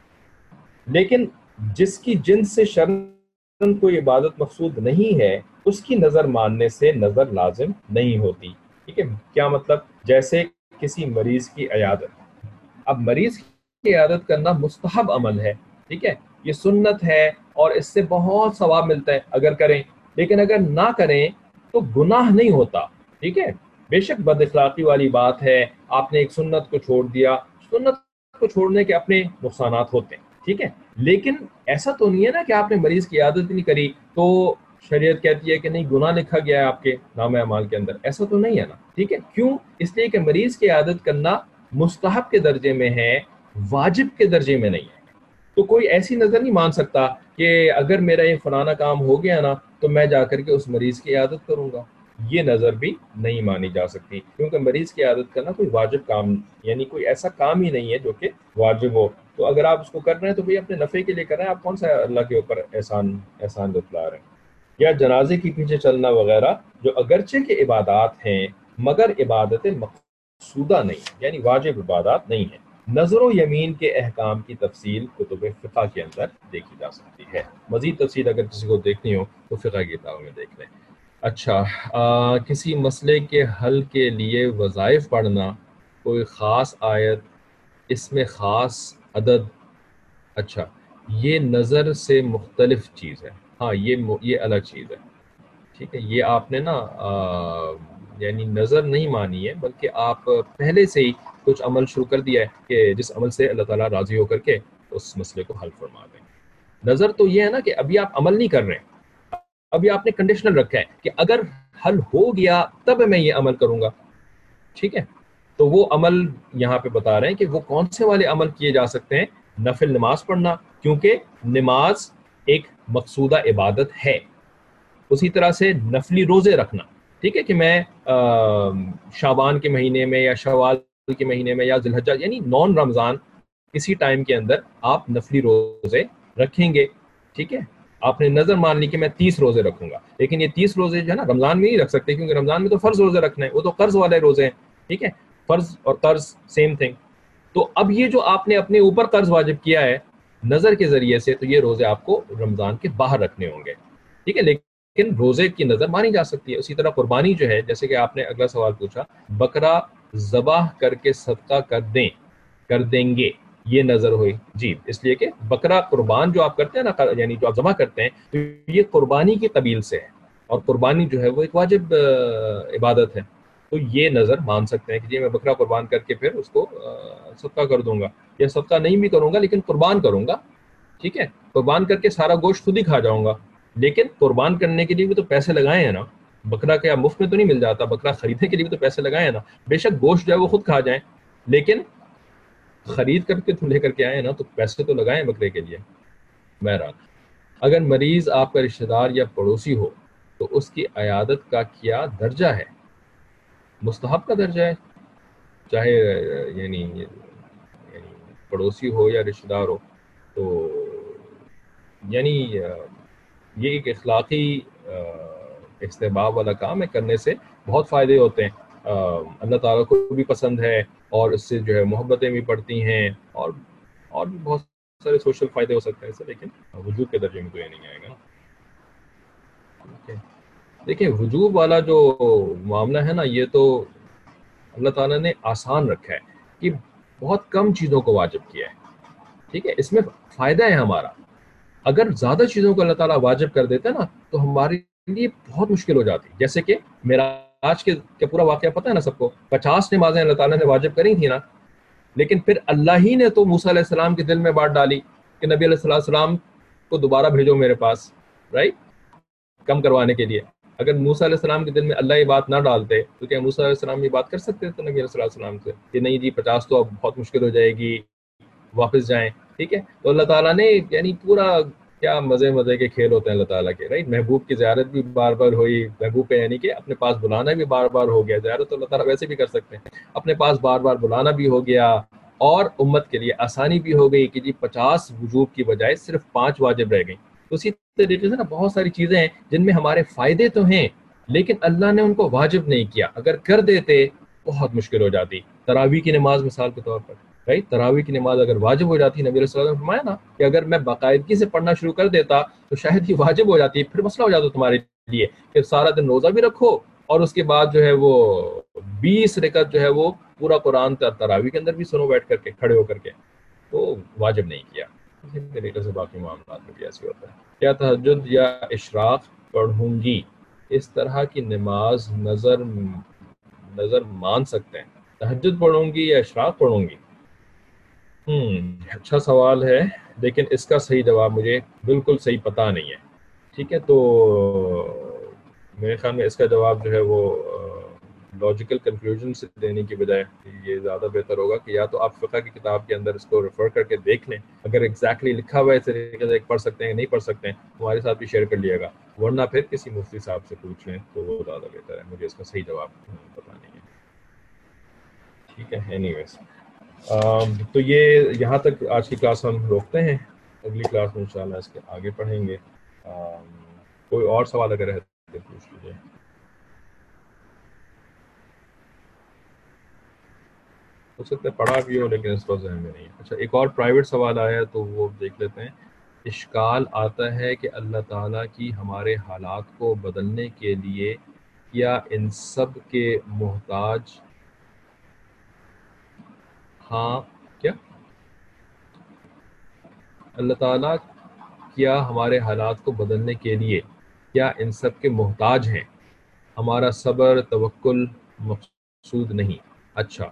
لیکن جس کی جنس سے شرعاً کوئی عبادت مقصود نہیں ہے اس کی نظر ماننے سے نظر لازم نہیں ہوتی. ٹھیک ہے، کیا مطلب؟ جیسے کسی مریض کی عیادت. اب مریض کی عیادت کرنا مستحب عمل ہے. ٹھیک ہے، یہ سنت ہے اور اس سے بہت ثواب ملتا ہے اگر کریں، لیکن اگر نہ کریں تو گناہ نہیں ہوتا. ٹھیک ہے، بے شک بد اخلاقی والی بات ہے، آپ نے ایک سنت کو چھوڑ دیا، سنت کو چھوڑنے کے اپنے نقصانات ہوتے ہیں. ٹھیک ہے، لیکن ایسا تو نہیں ہے نا کہ آپ نے مریض کی عیادت نہیں کری تو شریعت کہتی ہے کہ نہیں گناہ لکھا گیا ہے آپ کے نام اعمال کے اندر. ایسا تو نہیں ہے نا. ٹھیک ہے، کیوں؟ اس لیے کہ مریض کی عیادت کرنا مستحب کے درجے میں ہے، واجب کے درجے میں نہیں ہے. تو کوئی ایسی نظر نہیں مان سکتا کہ اگر میرا یہ فلانا کام ہو گیا نا تو میں جا کر کے اس مریض کی عیادت کروں گا. یہ نظر بھی نہیں مانی جا سکتی، کیونکہ مریض کی عیادت کرنا کوئی واجب کام یعنی کوئی ایسا کام ہی نہیں ہے جو کہ واجب ہو. تو اگر آپ اس کو کر رہے ہیں تو بھئی اپنے نفع کے لیے کر رہے ہیں، آپ کون سا اللہ کے اوپر احسان احسان جتلا رہے ہیں. یا جنازے کے پیچھے چلنا وغیرہ جو اگرچہ کے عبادات ہیں مگر عبادت مقصودہ نہیں، یعنی واجب عبادات نہیں ہیں. نظر و یمین کے احکام کی تفصیل کتب فقہ کے اندر دیکھی جا سکتی ہے. مزید تفصیل اگر کسی کو دیکھنی ہو تو فقہ کی کتابوں میں دیکھ لیں. اچھا، آ, کسی مسئلے کے حل کے لیے وظائف پڑھنا، کوئی خاص آیت، اس میں خاص عدد. اچھا، یہ نظر سے مختلف چیز ہے. ہاں، یہ یہ الگ چیز ہے. ٹھیک ہے، یہ آپ نے نا آ, یعنی نظر نہیں مانی ہے بلکہ آپ پہلے سے ہی کچھ عمل شروع کر دیا ہے کہ جس عمل سے اللہ تعالیٰ راضی ہو کر کے اس مسئلے کو حل فرما دیں. نظر تو یہ ہے نا کہ ابھی آپ عمل نہیں کر رہے ہیں، ابھی آپ نے کنڈیشنل رکھا ہے کہ اگر حل ہو گیا تب میں یہ عمل کروں گا. ٹھیک ہے، تو وہ عمل یہاں پہ بتا رہے ہیں کہ وہ کون سے والے عمل کیے جا سکتے ہیں. نفل نماز پڑھنا، کیونکہ نماز ایک مقصودہ عبادت ہے. اسی طرح سے نفلی روزے رکھنا. ٹھیک ہے، کہ میں شعبان کے مہینے میں یا شوال کے مہینے میں یا ذی الحجہ یعنی نان رمضان کسی ٹائم کے اندر آپ نفلی روزے رکھیں گے. ٹھیک ہے، آپ نے نظر مان لی کہ میں تیس روزے رکھوں گا، لیکن یہ تیس روزے جو ہے نا رمضان میں نہیں رکھ سکتے کیونکہ رمضان میں تو فرض روزے رکھنے ہیں، وہ تو قرض والے روزے ہیں. ٹھیک ہے، فرض اور قرض سیم تھنگ. تو اب یہ جو آپ نے اپنے اوپر قرض واجب کیا ہے نظر کے ذریعے سے، تو یہ روزے آپ کو رمضان کے باہر رکھنے ہوں گے. ٹھیک ہے، لیکن روزے کی نظر مانی جا سکتی ہے. اسی طرح قربانی جو ہے، جیسے کہ آپ نے اگلا سوال پوچھا، بکرا ذبح کر کے صدقہ کر دیں کر دیں گے، یہ نظر ہوئی. جی، اس لیے کہ بکرا قربان جو آپ کرتے ہیں نا، یعنی جو آپ ذبح کرتے ہیں، تو یہ قربانی کی قبیل سے ہے اور قربانی جو ہے وہ ایک واجب عبادت ہے. تو یہ نظر مان سکتے ہیں کہ جی میں بکرا قربان کر کے پھر اس کو صدقہ کر دوں گا، یا صدقہ نہیں بھی کروں گا لیکن قربان کروں گا. ٹھیک ہے، قربان کر کے سارا گوشت خود ہی کھا جاؤں گا، لیکن قربان کرنے کے لیے بھی تو پیسے لگائے ہیں نا. بکرا کیا مفت میں تو نہیں مل جاتا، بکرا خریدنے کے لیے بھی تو پیسے لگائے ہیں نا. بے شک گوشت جو ہے وہ خود کھا جائیں، لیکن خرید کر کے تو لے کر کے آئے نا، تو پیسے تو لگائیں بکرے کے لیے. بہرحال، اگر مریض آپ کا رشتہ دار یا پڑوسی ہو تو اس کی عیادت کا کیا درجہ ہے؟ مستحب کا درجہ ہے، چاہے یعنی یعنی پڑوسی ہو یا رشتہ دار ہو. تو یعنی یہ ایک اخلاقی استحباب والا کام ہے، کرنے سے بہت فائدے ہوتے ہیں. اللہ تعالیٰ کو بھی پسند ہے اور اس سے جو ہے محبتیں بھی پڑتی ہیں اور اور بھی بہت سارے سوشل فائدے ہو سکتے ہیں اس سے، لیکن وجوب کے درجے میں تو یہ نہیں آئے گا نا۔ دیکھیں وجوب والا جو معاملہ ہے نا، یہ تو اللہ تعالیٰ نے آسان رکھا ہے کہ بہت کم چیزوں کو واجب کیا ہے، ٹھیک ہے، اس میں فائدہ ہے ہمارا۔ اگر زیادہ چیزوں کو اللہ تعالیٰ واجب کر دیتا نا تو ہمارے لیے بہت مشکل ہو جاتی، جیسے کہ معراج کے کے پورا واقعہ پتہ ہے نا سب کو، پچاس نمازیں اللہ تعالیٰ نے واجب کری تھی نا، لیکن پھر اللہ ہی نے تو موسیٰ علیہ السلام کے دل میں بات ڈالی کہ نبی علیہ السلام کو دوبارہ بھیجو میرے پاس، رائٹ، کم کروانے کے لیے۔ اگر موسیٰ علیہ السلام کے دل میں اللہ یہ بات نہ ڈالتے تو کیا موسیٰ علیہ السلام یہ بات کر سکتے تھے نبی علیہ السلام سے کہ نہیں جی پچاس تو اب بہت مشکل ہو جائے گی، واپس جائیں، ٹھیک ہے؟ تو اللہ تعالیٰ نے یعنی پورا، کیا مزے مزے کے کھیل ہوتے ہیں اللہ تعالیٰ کے، رائٹ، محبوب کی زیارت بھی بار بار ہوئی، محبوب کا یعنی کہ اپنے پاس بلانا بھی بار بار ہو گیا، زیارت تو اللہ تعالیٰ ویسے بھی کر سکتے ہیں، اپنے پاس بار بار بلانا بھی ہو گیا، اور امت کے لیے آسانی بھی ہو گئی کہ جی پچاس وجوب کی بجائے صرف پانچ واجب رہ گئیں۔ اسی طریقے سے نا بہت ساری چیزیں ہیں جن میں ہمارے فائدے تو ہیں لیکن اللہ نے ان کو واجب نہیں کیا، اگر کر دیتے بہت مشکل ہو جاتی۔ تراویح کی نماز مثال کے طور پر، بھائی تراویح کی نماز اگر واجب ہو جاتی، نبی صلی اللہ علیہ وسلم نے فرمایا نا کہ اگر میں باقاعدگی سے پڑھنا شروع کر دیتا تو شاید ہی واجب ہو جاتی، پھر مسئلہ ہو جاتا تمہارے لیے کہ سارا دن روزہ بھی رکھو اور اس کے بعد جو ہے وہ بیس رکعت جو ہے وہ پورا قرآن تراویح کے اندر بھی سنو بیٹھ کر کے، کھڑے ہو کر کے، تو واجب نہیں کیا۔ اسی طریقے سے باقی معاملات میں بھی ایسے ہوتا ہے۔ کیا تہجد یا اشراق پڑھوں گی اس طرح کی نماز نظر نظر مان سکتے ہیں؟ تہجد پڑھوں گی یا اشراق پڑھوں گی؟ ہم اچھا سوال ہے، لیکن اس کا صحیح جواب مجھے بالکل صحیح پتہ نہیں ہے، ٹھیک ہے؟ تو میرے خیال میں اس کا جواب جو ہے وہ لاجیکل کنکلوژن سے دینے کی بجائے یہ زیادہ بہتر ہوگا کہ یا تو آپ فقہ کی کتاب کے اندر اس کو ریفر کر کے دیکھ لیں، اگر ایگزیکٹلی لکھا ہوا ہے اس طریقے سے پڑھ سکتے ہیں نہیں پڑھ سکتے ہیں ہمارے ساتھ بھی شیئر کر لیے گا، ورنہ پھر کسی مفتی صاحب سے پوچھ لیں تو وہ زیادہ بہتر ہے، مجھے اس کا صحیح جواب پتہ نہیں ہے، ٹھیک ہے؟ اینی ویز تو یہ یہاں تک آج کی کلاس ہم روکتے ہیں، اگلی کلاس میں انشاءاللہ اس کے آگے پڑھیں گے۔ کوئی اور سوال اگر ہے تو پوچھ لیجیے۔ ہو سکتا ہے پڑھا بھی ہو لیکن اس وقت ذہن میں نہیں ہے۔ اچھا ایک اور پرائیویٹ سوال آیا ہے تو وہ دیکھ لیتے ہیں۔ اشکال آتا ہے کہ اللہ تعالیٰ کی ہمارے حالات کو بدلنے کے لیے کیا ان سب کے محتاج ہاں کیا اللہ تعالیٰ کیا ہمارے حالات کو بدلنے کے لیے کیا ان سب کے محتاج ہیں؟ ہمارا صبر توکل مقصود نہیں۔ اچھا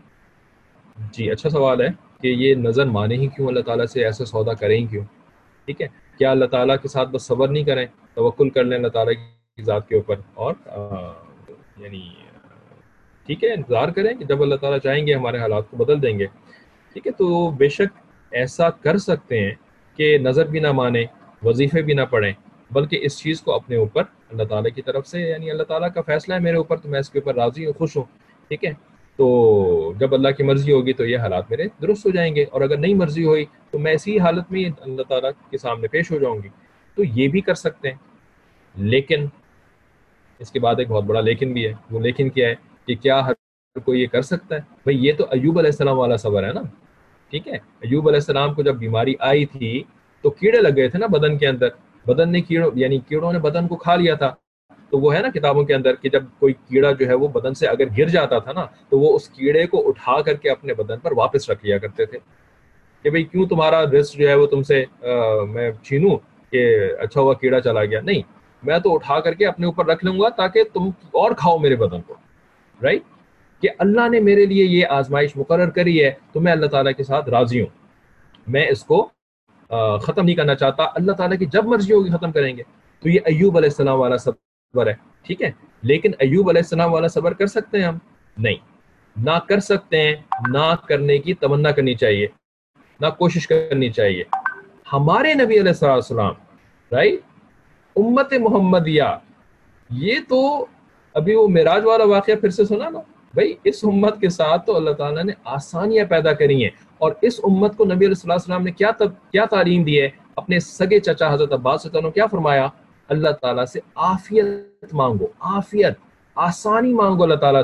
جی اچھا سوال ہے کہ یہ نظر مانے ہی کیوں، اللہ تعالیٰ سے ایسا سودا کریں ہی کیوں، ٹھیک ہے؟ کیا اللہ تعالیٰ کے ساتھ بس صبر نہیں کریں، توکل کر لیں اللہ تعالیٰ کی ذات کے اوپر اور یعنی ٹھیک ہے انتظار کریں کہ جب اللہ تعالیٰ چاہیں گے ہمارے حالات کو بدل دیں گے، ٹھیک ہے؟ تو بے شک ایسا کر سکتے ہیں کہ نظر بھی نہ مانیں، وظیفے بھی نہ پڑھیں، بلکہ اس چیز کو اپنے اوپر اللہ تعالیٰ کی طرف سے، یعنی اللہ تعالیٰ کا فیصلہ ہے میرے اوپر تو میں اس کے اوپر راضی ہوں، خوش ہوں، ٹھیک ہے؟ تو جب اللہ کی مرضی ہوگی تو یہ حالات میرے درست ہو جائیں گے، اور اگر نہیں مرضی ہوئی تو میں اسی حالت میں اللہ تعالیٰ کے سامنے پیش ہو جاؤں گی۔ تو یہ بھی کر سکتے ہیں، لیکن اس کے بعد ایک بہت بڑا لیکن بھی ہے۔ وہ لیکن کیا ہے کہ کیا ہر کوئی یہ کر سکتا ہے؟ بھئی یہ تو ایوب علیہ السلام والا صبر ہے نا، ٹھیک ہے؟ ایوب علیہ السلام کو جب بیماری آئی تھی تو کیڑے لگ گئے تھے نا بدن کے اندر، بدن نے کیڑوں یعنی کیڑوں نے بدن کو کھا لیا تھا، تو وہ ہے نا کتابوں کے اندر کہ جب کوئی کیڑا جو ہے وہ بدن سے اگر گر جاتا تھا نا تو وہ اس کیڑے کو اٹھا کر کے اپنے بدن پر واپس رکھ لیا کرتے تھے کہ بھئی کیوں تمہارا رزق جو ہے وہ تم سے میں چھینوں کہ اچھا ہوا کیڑا چلا گیا، نہیں، میں تو اٹھا کر کے اپنے اوپر رکھ لوں گا تاکہ تم اور کھاؤ میرے بدن کو، رائٹ؟ کہ اللہ نے میرے لیے یہ آزمائش مقرر کری ہے تو میں اللہ تعالیٰ کے ساتھ راضی ہوں، میں اس کو ختم نہیں کرنا چاہتا، اللہ تعالیٰ کی جب مرضی ہوگی ختم کریں گے۔ تو یہ ایوب علیہ السلام والا صبر ہے، ٹھیک ہے؟ لیکن ایوب علیہ السلام والا صبر کر سکتے ہیں ہم؟ نہیں، نہ کر سکتے ہیں، نہ کرنے کی تمنا کرنی چاہیے، نہ کوشش کرنی چاہیے۔ ہمارے نبی علیہ السلام، رائٹ، امت محمدیہ، یہ تو ابھی وہ معراج والا واقعہ پھر سے سنا نا، بھائی اس امت کے ساتھ تو اللہ تعالیٰ نے آسانیاں پیدا کری ہیں، اور اس امت کو نبی علیہ السلام نے کیا تب کیا تعلیم دی ہے؟ اپنے سگے چچا حضرت عباس سے کیا فرمایا؟ اللہ تعالیٰ سے عافیت مانگو، عافیت، آسانی مانگو اللہ تعالیٰ سے،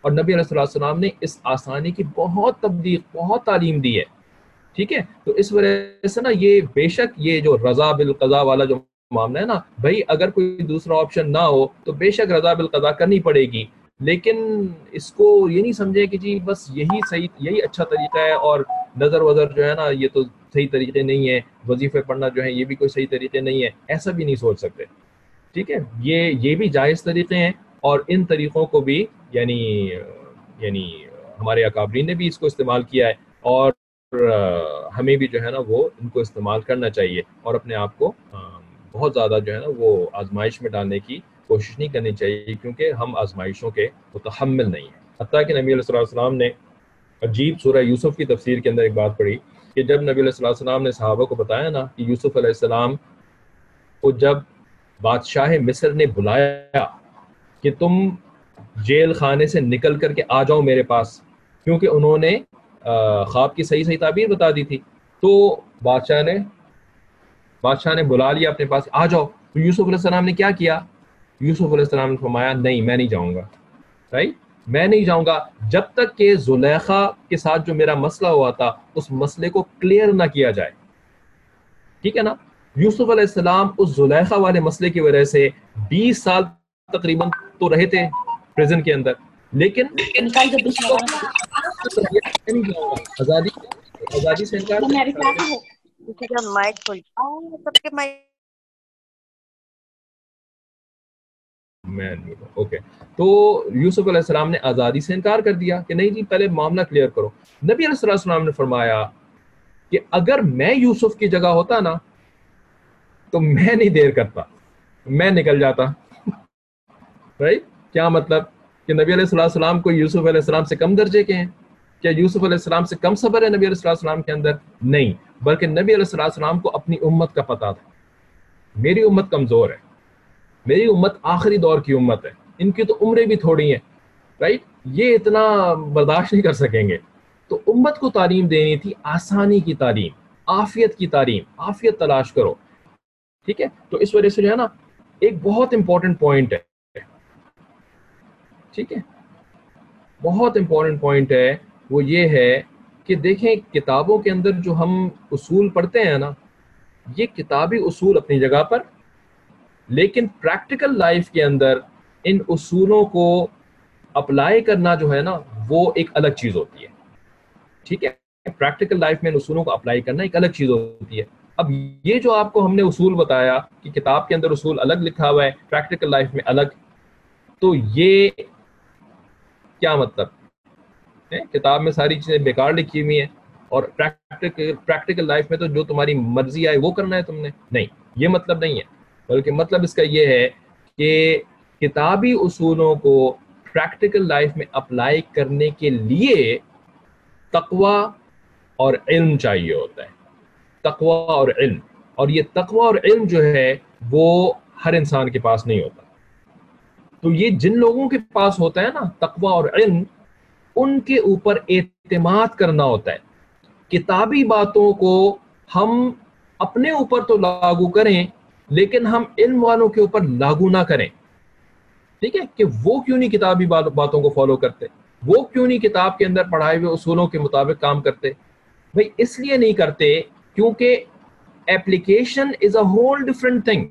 اور نبی علیہ الصلوۃ والسلام نے اس آسانی کی بہت تبلیغ، بہت تعلیم دی ہے، ٹھیک ہے. تو اس وجہ سے نا یہ بے شک یہ جو رضا بالقضاء والا جو معاملہ ہے نا، بھائی اگر کوئی دوسرا آپشن نہ ہو تو بے شک رضا بالقضاء کرنی پڑے گی، لیکن اس کو یہ نہیں سمجھے کہ جی بس یہی صحیح، یہی اچھا طریقہ ہے، اور نظر وظر جو ہے نا یہ تو صحیح طریقے نہیں ہے، وظیفے پڑھنا جو ہے یہ بھی کوئی صحیح طریقے نہیں ہے، ایسا بھی نہیں سوچ سکتے، ٹھیک ہے. یہ یہ بھی جائز طریقے ہیں، اور ان طریقوں کو بھی یعنی یعنی ہمارے اکابرین نے بھی اس کو استعمال کیا ہے، اور ہمیں بھی جو ہے نا وہ ان کو استعمال کرنا چاہیے، اور اپنے آپ کو بہت زیادہ جو ہے نا وہ آزمائش میں ڈالنے کی کوشش نہیں کرنی چاہیے، کیونکہ ہم آزمائشوں کے متحمل نہیں ہیں. حتیٰ کہ نبی علیہ السلام نے عجیب سورہ یوسف کی تفسیر کے اندر ایک بات پڑھی کہ جب نبی علیہ السلام نے صحابہ کو بتایا نا کہ یوسف علیہ السلام کو جب بادشاہ مصر نے بلایا کہ تم جیل خانے سے نکل کر کے آ جاؤ میرے پاس، کیونکہ انہوں نے خواب کی صحیح صحیح تعبیر بتا دی تھی، تو بادشاہ نے بادشاہ نے بلا لیا اپنے پاس، آ جاؤ. تو یوسف علیہ السلام نے کیا کیا؟ یوسف علیہ السلام نے فرمایا نہیں، میں نہیں جاؤں گا، رائٹ، میں نہیں جاؤں گا جب تک کہ زلیخا کے ساتھ جو میرا مسئلہ ہوا تھا اس مسئلے کو کلیئر نہ کیا جائے، ٹھیک ہے نا. یوسف علیہ السلام اس زلیخا والے مسئلے کی وجہ سے بیس سال تقریباً تو رہے تھے پریزن کے اندر، لیکن آزادی آزادی سے انکار اوکے. تو یوسف علیہ السلام نے آزادی سے انکار کر دیا کہ نہیں جی پہلے معاملہ کلیئر کرو. نبی علیہ السلام نے فرمایا کہ اگر میں یوسف کی جگہ ہوتا نا تو میں نہیں دیر کرتا، میں نکل جاتا. رائٹ، کیا مطلب کہ نبی علیہ السلام کو یوسف علیہ السلام سے کم درجے کے ہیں؟ کیا یوسف علیہ السلام سے کم صبر ہے نبی علیہ السلام کے اندر؟ نہیں، بلکہ نبی علیہ السلام کو اپنی امت کا پتہ تھا، میری امت کمزور ہے، میری امت آخری دور کی امت ہے، ان کی تو عمریں بھی تھوڑی ہیں، رائٹ، یہ اتنا برداشت نہیں کر سکیں گے. تو امت کو تعلیم دینی تھی، آسانی کی تعلیم، عافیت کی تعلیم، عافیت تلاش کرو، ٹھیک ہے. تو اس وجہ سے جو ہے نا ایک بہت امپورٹنٹ پوائنٹ ہے، ٹھیک ہے، بہت امپورٹنٹ پوائنٹ ہے، وہ یہ ہے کہ دیکھیں کتابوں کے اندر جو ہم اصول پڑھتے ہیں نا، یہ کتابی اصول اپنی جگہ پر، لیکن پریکٹیکل لائف کے اندر ان اصولوں کو اپلائی کرنا جو ہے نا وہ ایک الگ چیز ہوتی ہے، ٹھیک ہے. پریکٹیکل لائف میں ان اصولوں کو اپلائی کرنا ایک الگ چیز ہوتی ہے. اب یہ جو آپ کو ہم نے اصول بتایا کہ کتاب کے اندر اصول الگ لکھا ہوا ہے، پریکٹیکل لائف میں الگ، تو یہ کیا مطلب ہے؟ کتاب میں ساری چیزیں بیکار لکھی ہوئی ہیں اور پریکٹیکل لائف میں تو جو تمہاری مرضی آئے وہ کرنا ہے تم نے؟ نہیں، یہ مطلب نہیں ہے، بلکہ مطلب اس کا یہ ہے کہ کتابی اصولوں کو پریکٹیکل لائف میں اپلائی کرنے کے لیے تقوی اور علم چاہیے ہوتا ہے، تقوی اور علم. اور یہ تقوی اور علم جو ہے وہ ہر انسان کے پاس نہیں ہوتا. تو یہ جن لوگوں کے پاس ہوتا ہے نا تقوی اور علم، ان کے اوپر اعتماد کرنا ہوتا ہے. کتابی باتوں کو ہم اپنے اوپر تو لاگو کریں، لیکن ہم علم والوں کے اوپر لاگو نہ کریں، ٹھیک ہے. کہ وہ کیوں نہیں کتابی باتوں کو فالو کرتے، وہ کیوں نہیں کتاب کے اندر پڑھائے ہوئے اصولوں کے مطابق کام کرتے؟ بھائی اس لیے نہیں کرتے کیونکہ application is a whole different thing.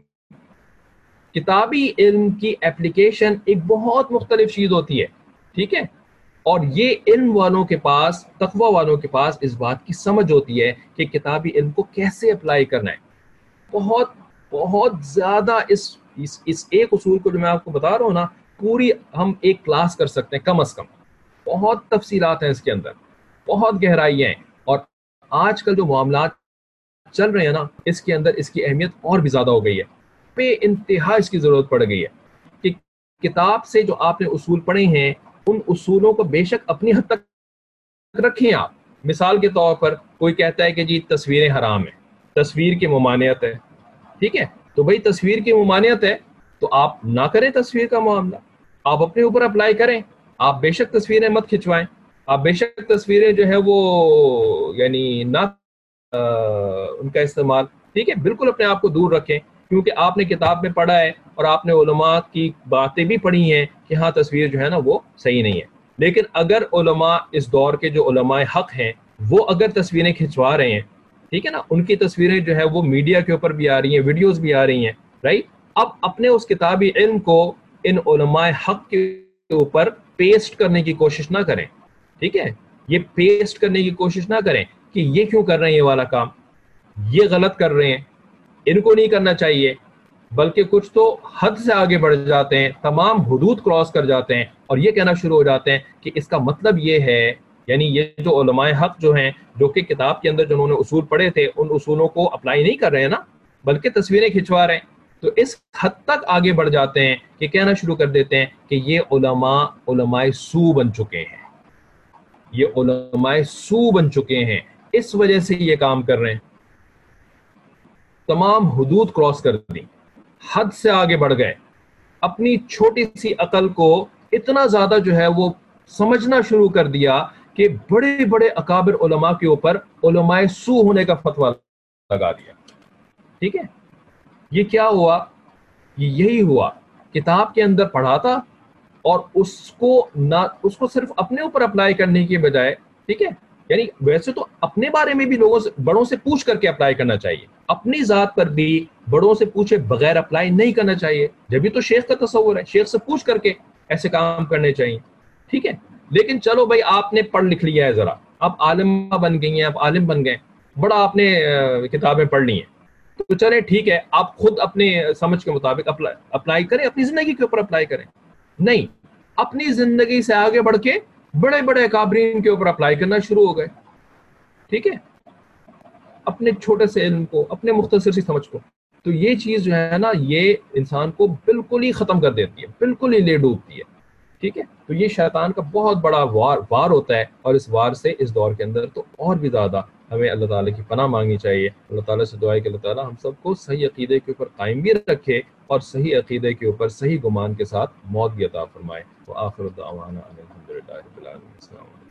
کتابی علم کی ایپلیکیشن ایک بہت مختلف چیز ہوتی ہے، ٹھیک ہے. اور یہ علم والوں کے پاس، تقوی والوں کے پاس اس بات کی سمجھ ہوتی ہے کہ کتابی علم کو کیسے اپلائی کرنا ہے. بہت بہت زیادہ اس اس, اس ایک اصول کو جو میں آپ کو بتا رہا ہوں نا، پوری ہم ایک کلاس کر سکتے ہیں کم از کم. بہت تفصیلات ہیں اس کے اندر، بہت گہرائیاں ہیں، اور آج کل جو معاملات چل رہے ہیں نا اس کے اندر اس کی اہمیت اور بھی زیادہ ہو گئی ہے، بے انتہا اس کی ضرورت پڑ گئی ہے کہ کتاب سے جو آپ نے اصول پڑھے ہیں ان اصولوں کو بے شک اپنی حد تک رکھیں آپ. مثال کے طور پر کوئی کہتا ہے کہ جی تصویریں حرام ہیں، تصویر کی ممانعت ہے، ٹھیک ہے. تو بھائی تصویر کی ممانعت ہے تو آپ نہ کریں تصویر کا معاملہ، آپ اپنے اوپر اپلائی کریں. آپ بے شک تصویریں مت کھنچوائیں، آپ بے شک تصویریں جو ہے وہ یعنی نہ ان کا استعمال، ٹھیک ہے، بالکل اپنے آپ کو دور رکھیں. کیونکہ آپ نے کتاب میں پڑھا ہے اور آپ نے علماء کی باتیں بھی پڑھی ہیں کہ ہاں تصویر جو ہے نا وہ صحیح نہیں ہے. لیکن اگر علماء اس دور کے جو علماء حق ہیں وہ اگر تصویریں کھنچوا رہے ہیں، ٹھیک ہے نا، ان کی تصویریں جو ہے وہ میڈیا کے اوپر بھی آ رہی ہیں، ویڈیوز بھی آ رہی ہیں، رائٹ، اب اپنے اس کتابی علم کو ان علماء حق کے اوپر پیسٹ کرنے کی کوشش نہ کریں، ٹھیک ہے، یہ پیسٹ کرنے کی کوشش نہ کریں کہ یہ کیوں کر رہے ہیں، یہ والا کام یہ غلط کر رہے ہیں، ان کو نہیں کرنا چاہیے، بلکہ کچھ تو حد سے آگے بڑھ جاتے ہیں، تمام حدود کراس کر جاتے ہیں اور یہ کہنا شروع ہو جاتے ہیں کہ اس کا مطلب یہ ہے، یعنی یہ جو علماء حق جو ہیں جو کہ کتاب کے اندر جنہوں نے اصول پڑھے تھے ان اصولوں کو اپلائی نہیں کر رہے ہیں نا، بلکہ تصویریں کھنچوا رہے ہیں، تو اس حد تک آگے بڑھ جاتے ہیں کہ کہنا شروع کر دیتے ہیں کہ یہ علماء علماء سو بن چکے ہیں، یہ علماء سو بن چکے ہیں، اس وجہ سے یہ کام کر رہے ہیں، تمام حدود کراس کر دی، حد سے آگے بڑھ گئے، اپنی چھوٹی سی عقل کو اتنا زیادہ جو ہے وہ سمجھنا شروع کر دیا کہ بڑے بڑے اکابر علماء کے اوپر علماء سو ہونے کا فتویٰ لگا دیا، ٹھیک ہے، یہ کیا ہوا، یہ یہی ہوا، کتاب کے اندر پڑھا تھا اور اس کو نہ اس کو صرف اپنے اوپر اپلائی کرنے کی بجائے، ٹھیک ہے، یعنی ویسے تو اپنے بارے میں بھی لوگوں سے بڑوں سے پوچھ کر کے اپلائی کرنا چاہیے، اپنی ذات پر بھی بڑوں سے پوچھے بغیر اپلائی نہیں کرنا چاہیے، جبھی تو شیخ کا تصور ہے، شیخ سے پوچھ کر کے ایسے کام کرنے چاہیے، ٹھیک ہے، لیکن چلو بھائی آپ نے پڑھ لکھ لیا ہے، ذرا اب عالمہ بن گئی ہیں، اب عالم بن گئے، بڑا آپ نے کتابیں پڑھ لی ہیں، تو چلیں ٹھیک ہے، آپ خود اپنے سمجھ کے مطابق اپلائی کریں، اپنی زندگی کے اوپر اپلائی کریں، نہیں، اپنی زندگی سے آگے بڑھ کے بڑے بڑے اکابرین کے اوپر اپلائی کرنا شروع ہو گئے، ٹھیک ہے، اپنے چھوٹے سے علم کو، اپنے مختصر سی سمجھ کو، تو یہ چیز جو ہے نا یہ انسان کو بالکل ہی ختم کر دیتی ہے، بالکل ہی لے ڈوبتی ہے، ٹھیک ہے، تو یہ شیطان کا بہت بڑا وار وار ہوتا ہے، اور اس وار سے اس دور کے اندر تو اور بھی زیادہ ہمیں اللہ تعالیٰ کی پناہ مانگنی چاہیے، اللہ تعالیٰ سے دعا ہے کہ اللہ تعالیٰ ہم سب کو صحیح عقیدے کے اوپر قائم بھی رکھے اور صحیح عقیدے کے اوپر صحیح گمان کے ساتھ موت بھی عطا فرمائے۔ وآخر دعوانا ان الحمد للہ رب العالمین۔ السلام علیکم۔